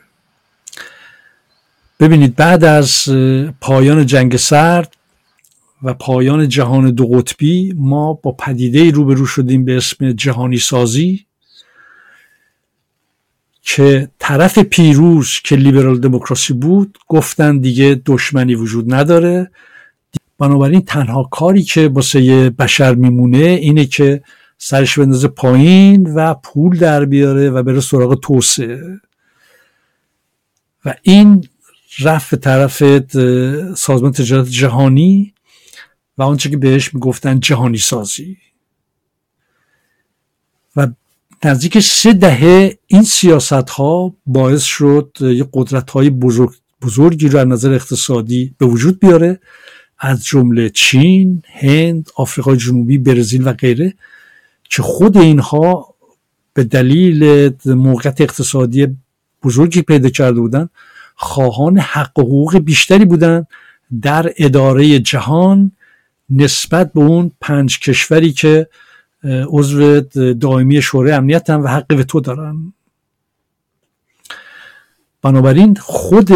ببینید بعد از پایان جنگ سرد و پایان جهان دو قطبی ما با پدیده‌ای روبرو شدیم به اسم جهانی سازی، که طرف پیروز که لیبرال دموکراسی بود گفتن دیگه دشمنی وجود نداره، بنابراین تنها کاری که واسه بشر میمونه اینه که سرش بندازه پایین و پول در بیاره و بره سراغ توسعه. و این رفت به طرف سازمان تجارت جهانی و آنچه که بهش میگفتن جهانی سازی و نزدیک 3 دهه این سیاست ها باعث شد یه قدرت های بزرگی رو از نظر اقتصادی به وجود بیاره، از جمله چین، هند، آفریقای جنوبی، برزیل و غیره، که خود اینها به دلیل موقعیت اقتصادی بزرگی پیدا کرده بودن خواهان حق و حقوق بیشتری بودن در اداره جهان نسبت به اون 5 کشوری که عضو دائمی شورای امنیت هم و حق وتو دارن. بنابراین خود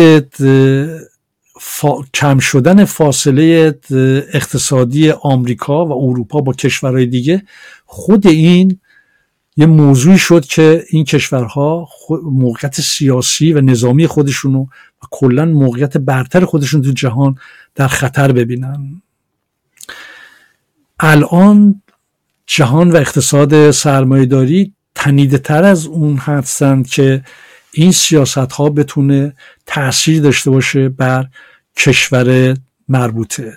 کم شدن فاصله اقتصادی آمریکا و اروپا با کشورهای دیگه، خود این یه موضوعی شد که این کشورها موقعیت سیاسی و نظامی خودشونو و کلا موقعیت برتر خودشون تو جهان در خطر ببینن. الان جهان و اقتصاد سرمایه‌داری تنیده تر از اون هستند که این سیاست ها بتونه تأثیر داشته باشه بر کشور مربوطه.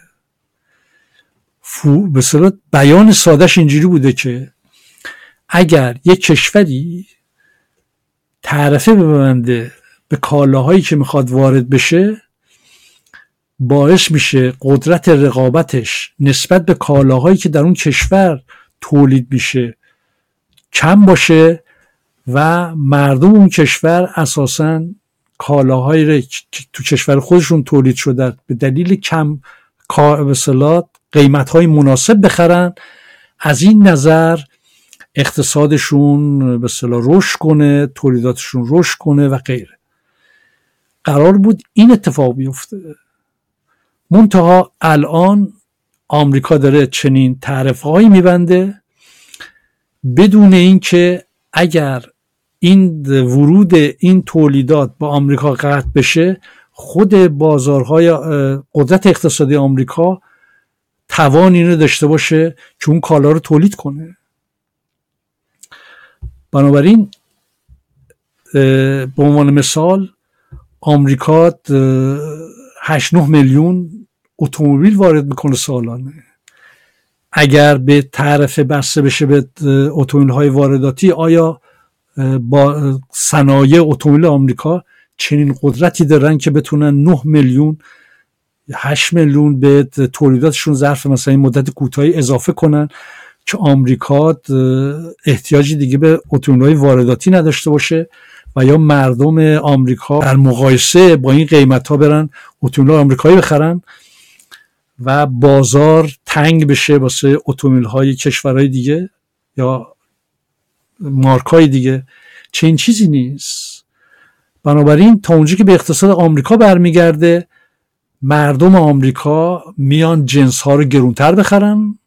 به صورت بیان سادهش اینجوری بوده که اگر یک کشوری تعرفه ببنده به کالاهایی که میخواد وارد بشه، باعث میشه قدرت رقابتش نسبت به کالاهایی که در اون کشور تولید میشه کم باشه و مردم اون کشور اساساً کالاهایی که تو کشور خودشون تولید شده به دلیل کم قیمت‌های مناسب بخرن. از این نظر اقتصادشون به اصطلاح رشد کنه، تولیداتشون رشد کنه و غیره. قرار بود این اتفاق بیفته، منتها الان آمریکا داره چنین تعرفه‌هایی میبنده بدون اینکه اگر این ورود این تولیدات با آمریکا قطع بشه، خود بازارهای قدرت اقتصادی آمریکا توان اینو داشته باشه که اون کالا رو تولید کنه. بنابراین به عنوان مثال آمریکا 8-9 میلیون اتومبیل وارد میکنه سالانه. اگر به تعرفه بسته بشه به اتومبیل‌های وارداتی، آیا با صنایع اتومبیل آمریکا چنین قدرتی دارن که بتونن 9 میلیون 8 میلیون به تولیداتشون ظرف مثلا این مدت کوتاهی اضافه کنن که آمریکا احتیاجی دیگه به اتومبیل‌های وارداتی نداشته باشه و یا مردم آمریکا در مقایسه با این قیمت‌ها برن اتومبیل آمریکایی بخرن و بازار تنگ بشه واسه اتومبیل‌های کشورهای دیگه یا مارکای دیگه. چنین چیزی نیست. بنابراین تا اونجایی که به اقتصاد آمریکا برمیگرده، مردم آمریکا میان جنس ها رو گرونتر بخرن،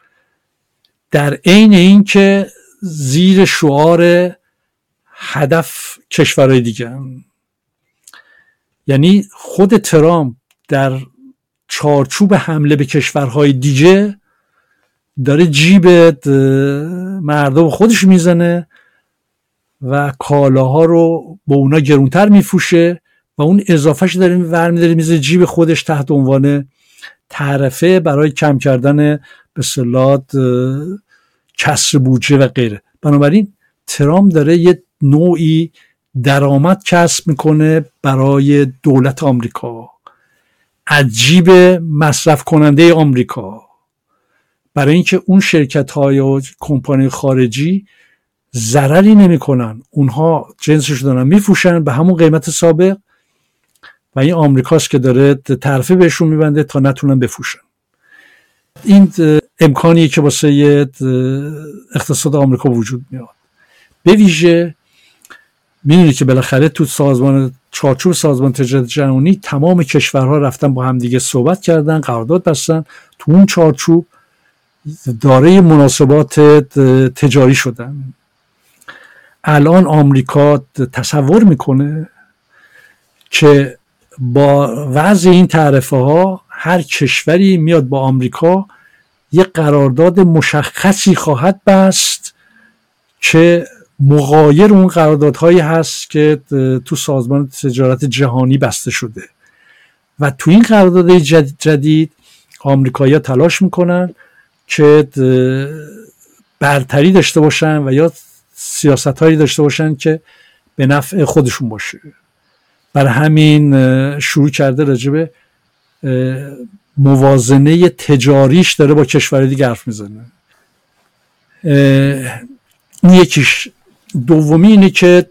در عین این که زیر شعار هدف کشورهای دیگه هم. یعنی خود ترامپ در چارچوب حمله به کشورهای دیگه داره جیب مردم خودش میزنه و کالاها رو با اونا گرونتر میفروشه و اون اضافهش داره ورمیداره میزه جیب خودش تحت عنوان تعرفه برای کم کردن به اصطلاح کسر بودجه و غیره. بنابراین ترامپ داره یه نوعی درآمد کسب میکنه برای دولت آمریکا از جیب مصرف کننده آمریکا، برای اینکه اون شرکت‌های و کمپانی خارجی ضرری نمی‌کنن، اونها جنسش دارن میفروشن به همون قیمت سابق و این آمریکاست که داره تعرفه بهشون میبنده تا نتونن بفروشن. این امکانیه که واسه اقتصاد آمریکا وجود میاد. به ویژه میدونی که بالاخره تو چارچوب سازمان تجارت جهانی تمام کشورها رفتن با هم دیگه صحبت کردن، قرارداد بستن، تو اون چارچوب دارای مناسبات تجاری شدن. الان آمریکا تصور میکنه که با وضع این تعرفه ها هر کشوری میاد با آمریکا یه قرارداد مشخصی خواهد بست که مغایر اون قراردادهایی هست که تو سازمان تجارت جهانی بسته شده. و تو این قرارداد جدید آمریکایی‌ها تلاش میکنن که برتری داشته باشن و یا سیاست‌هایی داشته باشن که به نفع خودشون باشه. برای همین شروع کرده راجب موازنه تجاریش داره با کشور دیگه حرف میزنه. این یکیش. دومی اینه که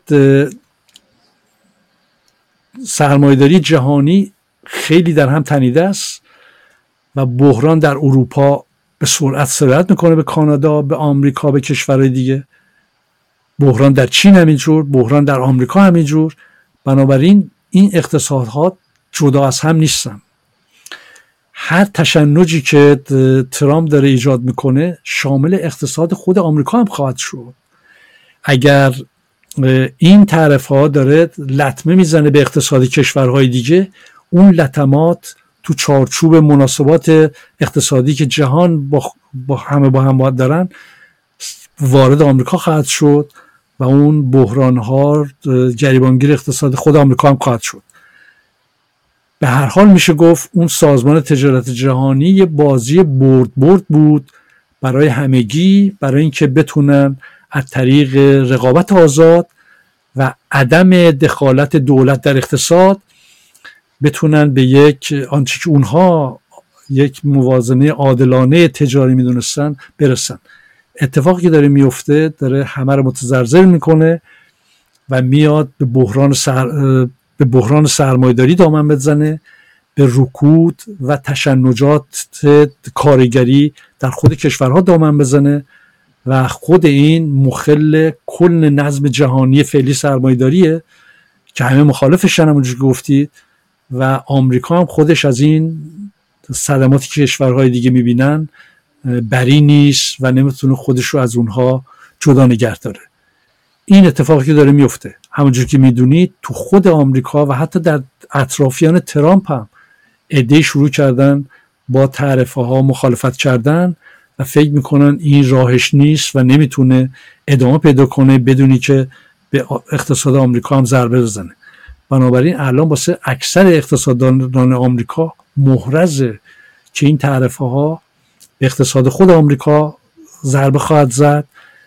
سرمایه‌داری جهانی خیلی در هم تنیده است و بحران در اروپا به سرعت سرایت میکنه به کانادا، به آمریکا، به کشورهای دیگه. بحران در چین همینجور، بحران در آمریکا همینجور. بنابراین این اقتصادها جدا از هم نیستن. هر تشنجی که ترامپ داره ایجاد میکنه شامل اقتصاد خود آمریکا هم خواهد شد. اگر این تعرفه ها داره لطمه میزنه به اقتصاد کشورهای دیگه، اون لطمات تو چارچوب مناسبات اقتصادی که جهان با هم دارن وارد آمریکا خواهد شد و اون بحران ها گریبانگیر اقتصاد خود آمریکا هم خواهد شد. به هر حال میشه گفت اون سازمان تجارت جهانی یه بازی برد بود برای همگی، برای اینکه بتونن از طریق رقابت آزاد و عدم دخالت دولت در اقتصاد بتونن به یک آنچه که اونها یک موازنه عادلانه تجاری میدونستن برسن. اتفاقی که داره میفته داره همه رو متزلزل میکنه و میاد به بحران سرمایه‌داری دامن بزنه، به رکود و تشنجات کارگری در خود کشورها دامن بزنه و خود این مخل کل نظم جهانی فعلی سرمایه‌داریه که همه مخالفشن همونجور گفتید و آمریکا هم خودش از این صدماتی که کشورهای دیگه میبینن بری نیست و نمیتونه خودش رو از اونها جدا نگه داره. این اتفاقی که داره میفته همونجور که میدونید تو خود آمریکا و حتی در اطرافیان ترامپ هم عده‌ای شروع کردن با تعرفه ها مخالفت کردن و فکر میکنن این راهش نیست و نمیتونه ادامه پیدا کنه بدونی که به اقتصاد آمریکا هم ضربه بزنه. بنابراین الان واسه اکثر اقتصاددانان آمریکا محرزه که این تعرفه ها به اقتصاد خود آمریکا ضربه خواهد زد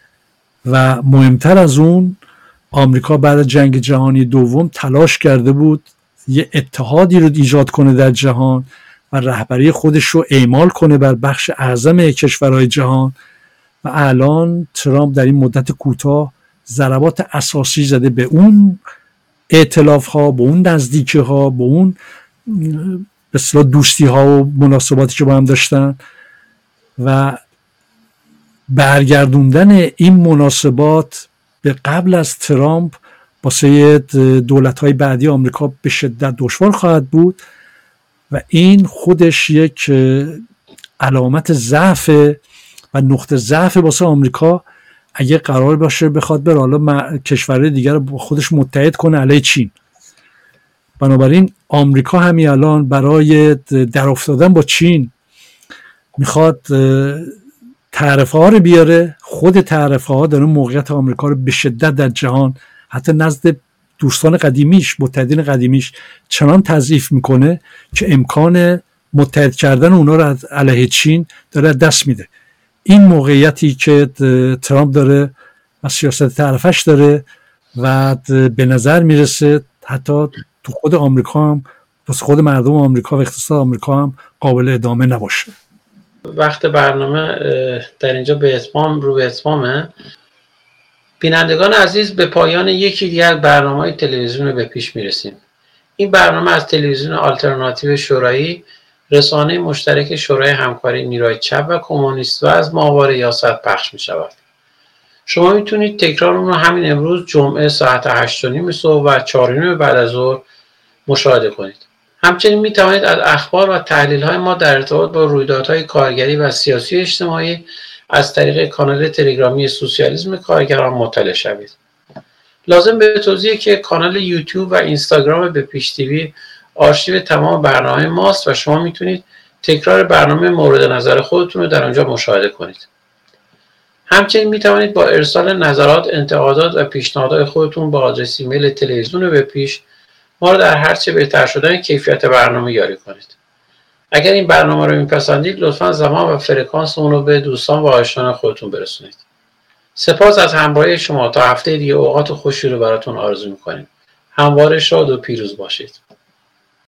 و مهمتر از اون آمریکا بعد از جنگ جهانی دوم تلاش کرده بود یه اتحادی رو ایجاد کنه در جهان و رهبری خودش رو اعمال کنه بر بخش اعظم کشورهای جهان و الان ترامپ در این مدت کوتاه ضربات اساسی زده به اون ائتلاف ها، به اون نزدیکی ها، به اون به اصطلاح دوستی ها و مناسباتی که با هم داشتن و برگردوندن این مناسبات به قبل از ترامپ واسه دولت‌های بعدی آمریکا به شدت دشوار خواهد بود و این خودش یک علامت ضعف و نقطه ضعف واسه آمریکا اگه قرار باشه بخواد بره حالا کشورهای دیگر رو خودش متحد کنه علیه چین. بنابراین آمریکا همین الان برای در افتادن با چین میخواد تعرفه ها رو بیاره. خود تعرفه ها داره موقعیت آمریکا رو به شدت در جهان حتی نزد دوستان قدیمیش، متحدین قدیمیش چنان تضعیف میکنه که امکان متحد کردن اونا رو از علیه چین داره دست میده. این موقعیتی که ترامپ داره و سیاست تعرفش داره و به نظر میرسه حتی تو خود آمریکا هم واسه خود مردم آمریکا و اقتصاد آمریکا هم قابل ادامه نباشه. وقت برنامه در اینجا به اتمامه. بینندگان عزیز، به پایان یکی دیگر برنامه‌های تلویزیون به پیش میرسیم. این برنامه از تلویزیون آلترناتیو شورایی، رسانه مشترک شورای همکاری نیروهای چپ و کمونیست و از ماهواره یاست پخش می شود. شما میتونید تکرار اون رو همین امروز جمعه ساعت 8:30 صبح و 4:30 بعد از ظهر مشاهده کنید. همچنین می توانید از اخبار و تحلیل‌های ما در ارتباط با رویدادهای کارگری و سیاسی و اجتماعی از طریق کانال تلگرامی سوسیالیسم کارگران مطلع شوید. لازم به توضیح که کانال یوتیوب و اینستاگرام به پیش تیوی آرشیو تمام برنامه ماست و شما میتونید تکرار برنامه مورد نظر خودتون رو در آنجا مشاهده کنید. همچنین میتوانید با ارسال نظرات، انتقادات و پیشنهادات خودتون با آدرس ایمیل تلویزیون به پیش ما رو در هرچه بهتر شدن کیفیت برنامه یاری کنید. اگر این برنامه رو میپسندید لطفاً زمان و فرکانس اون رو به دوستان و آشنایان خودتون برسونید. سپاس از همراهی شما. تا هفته دیگه اوقات خوشی رو براتون آرزو میکنیم. همواره شاد و پیروز باشید.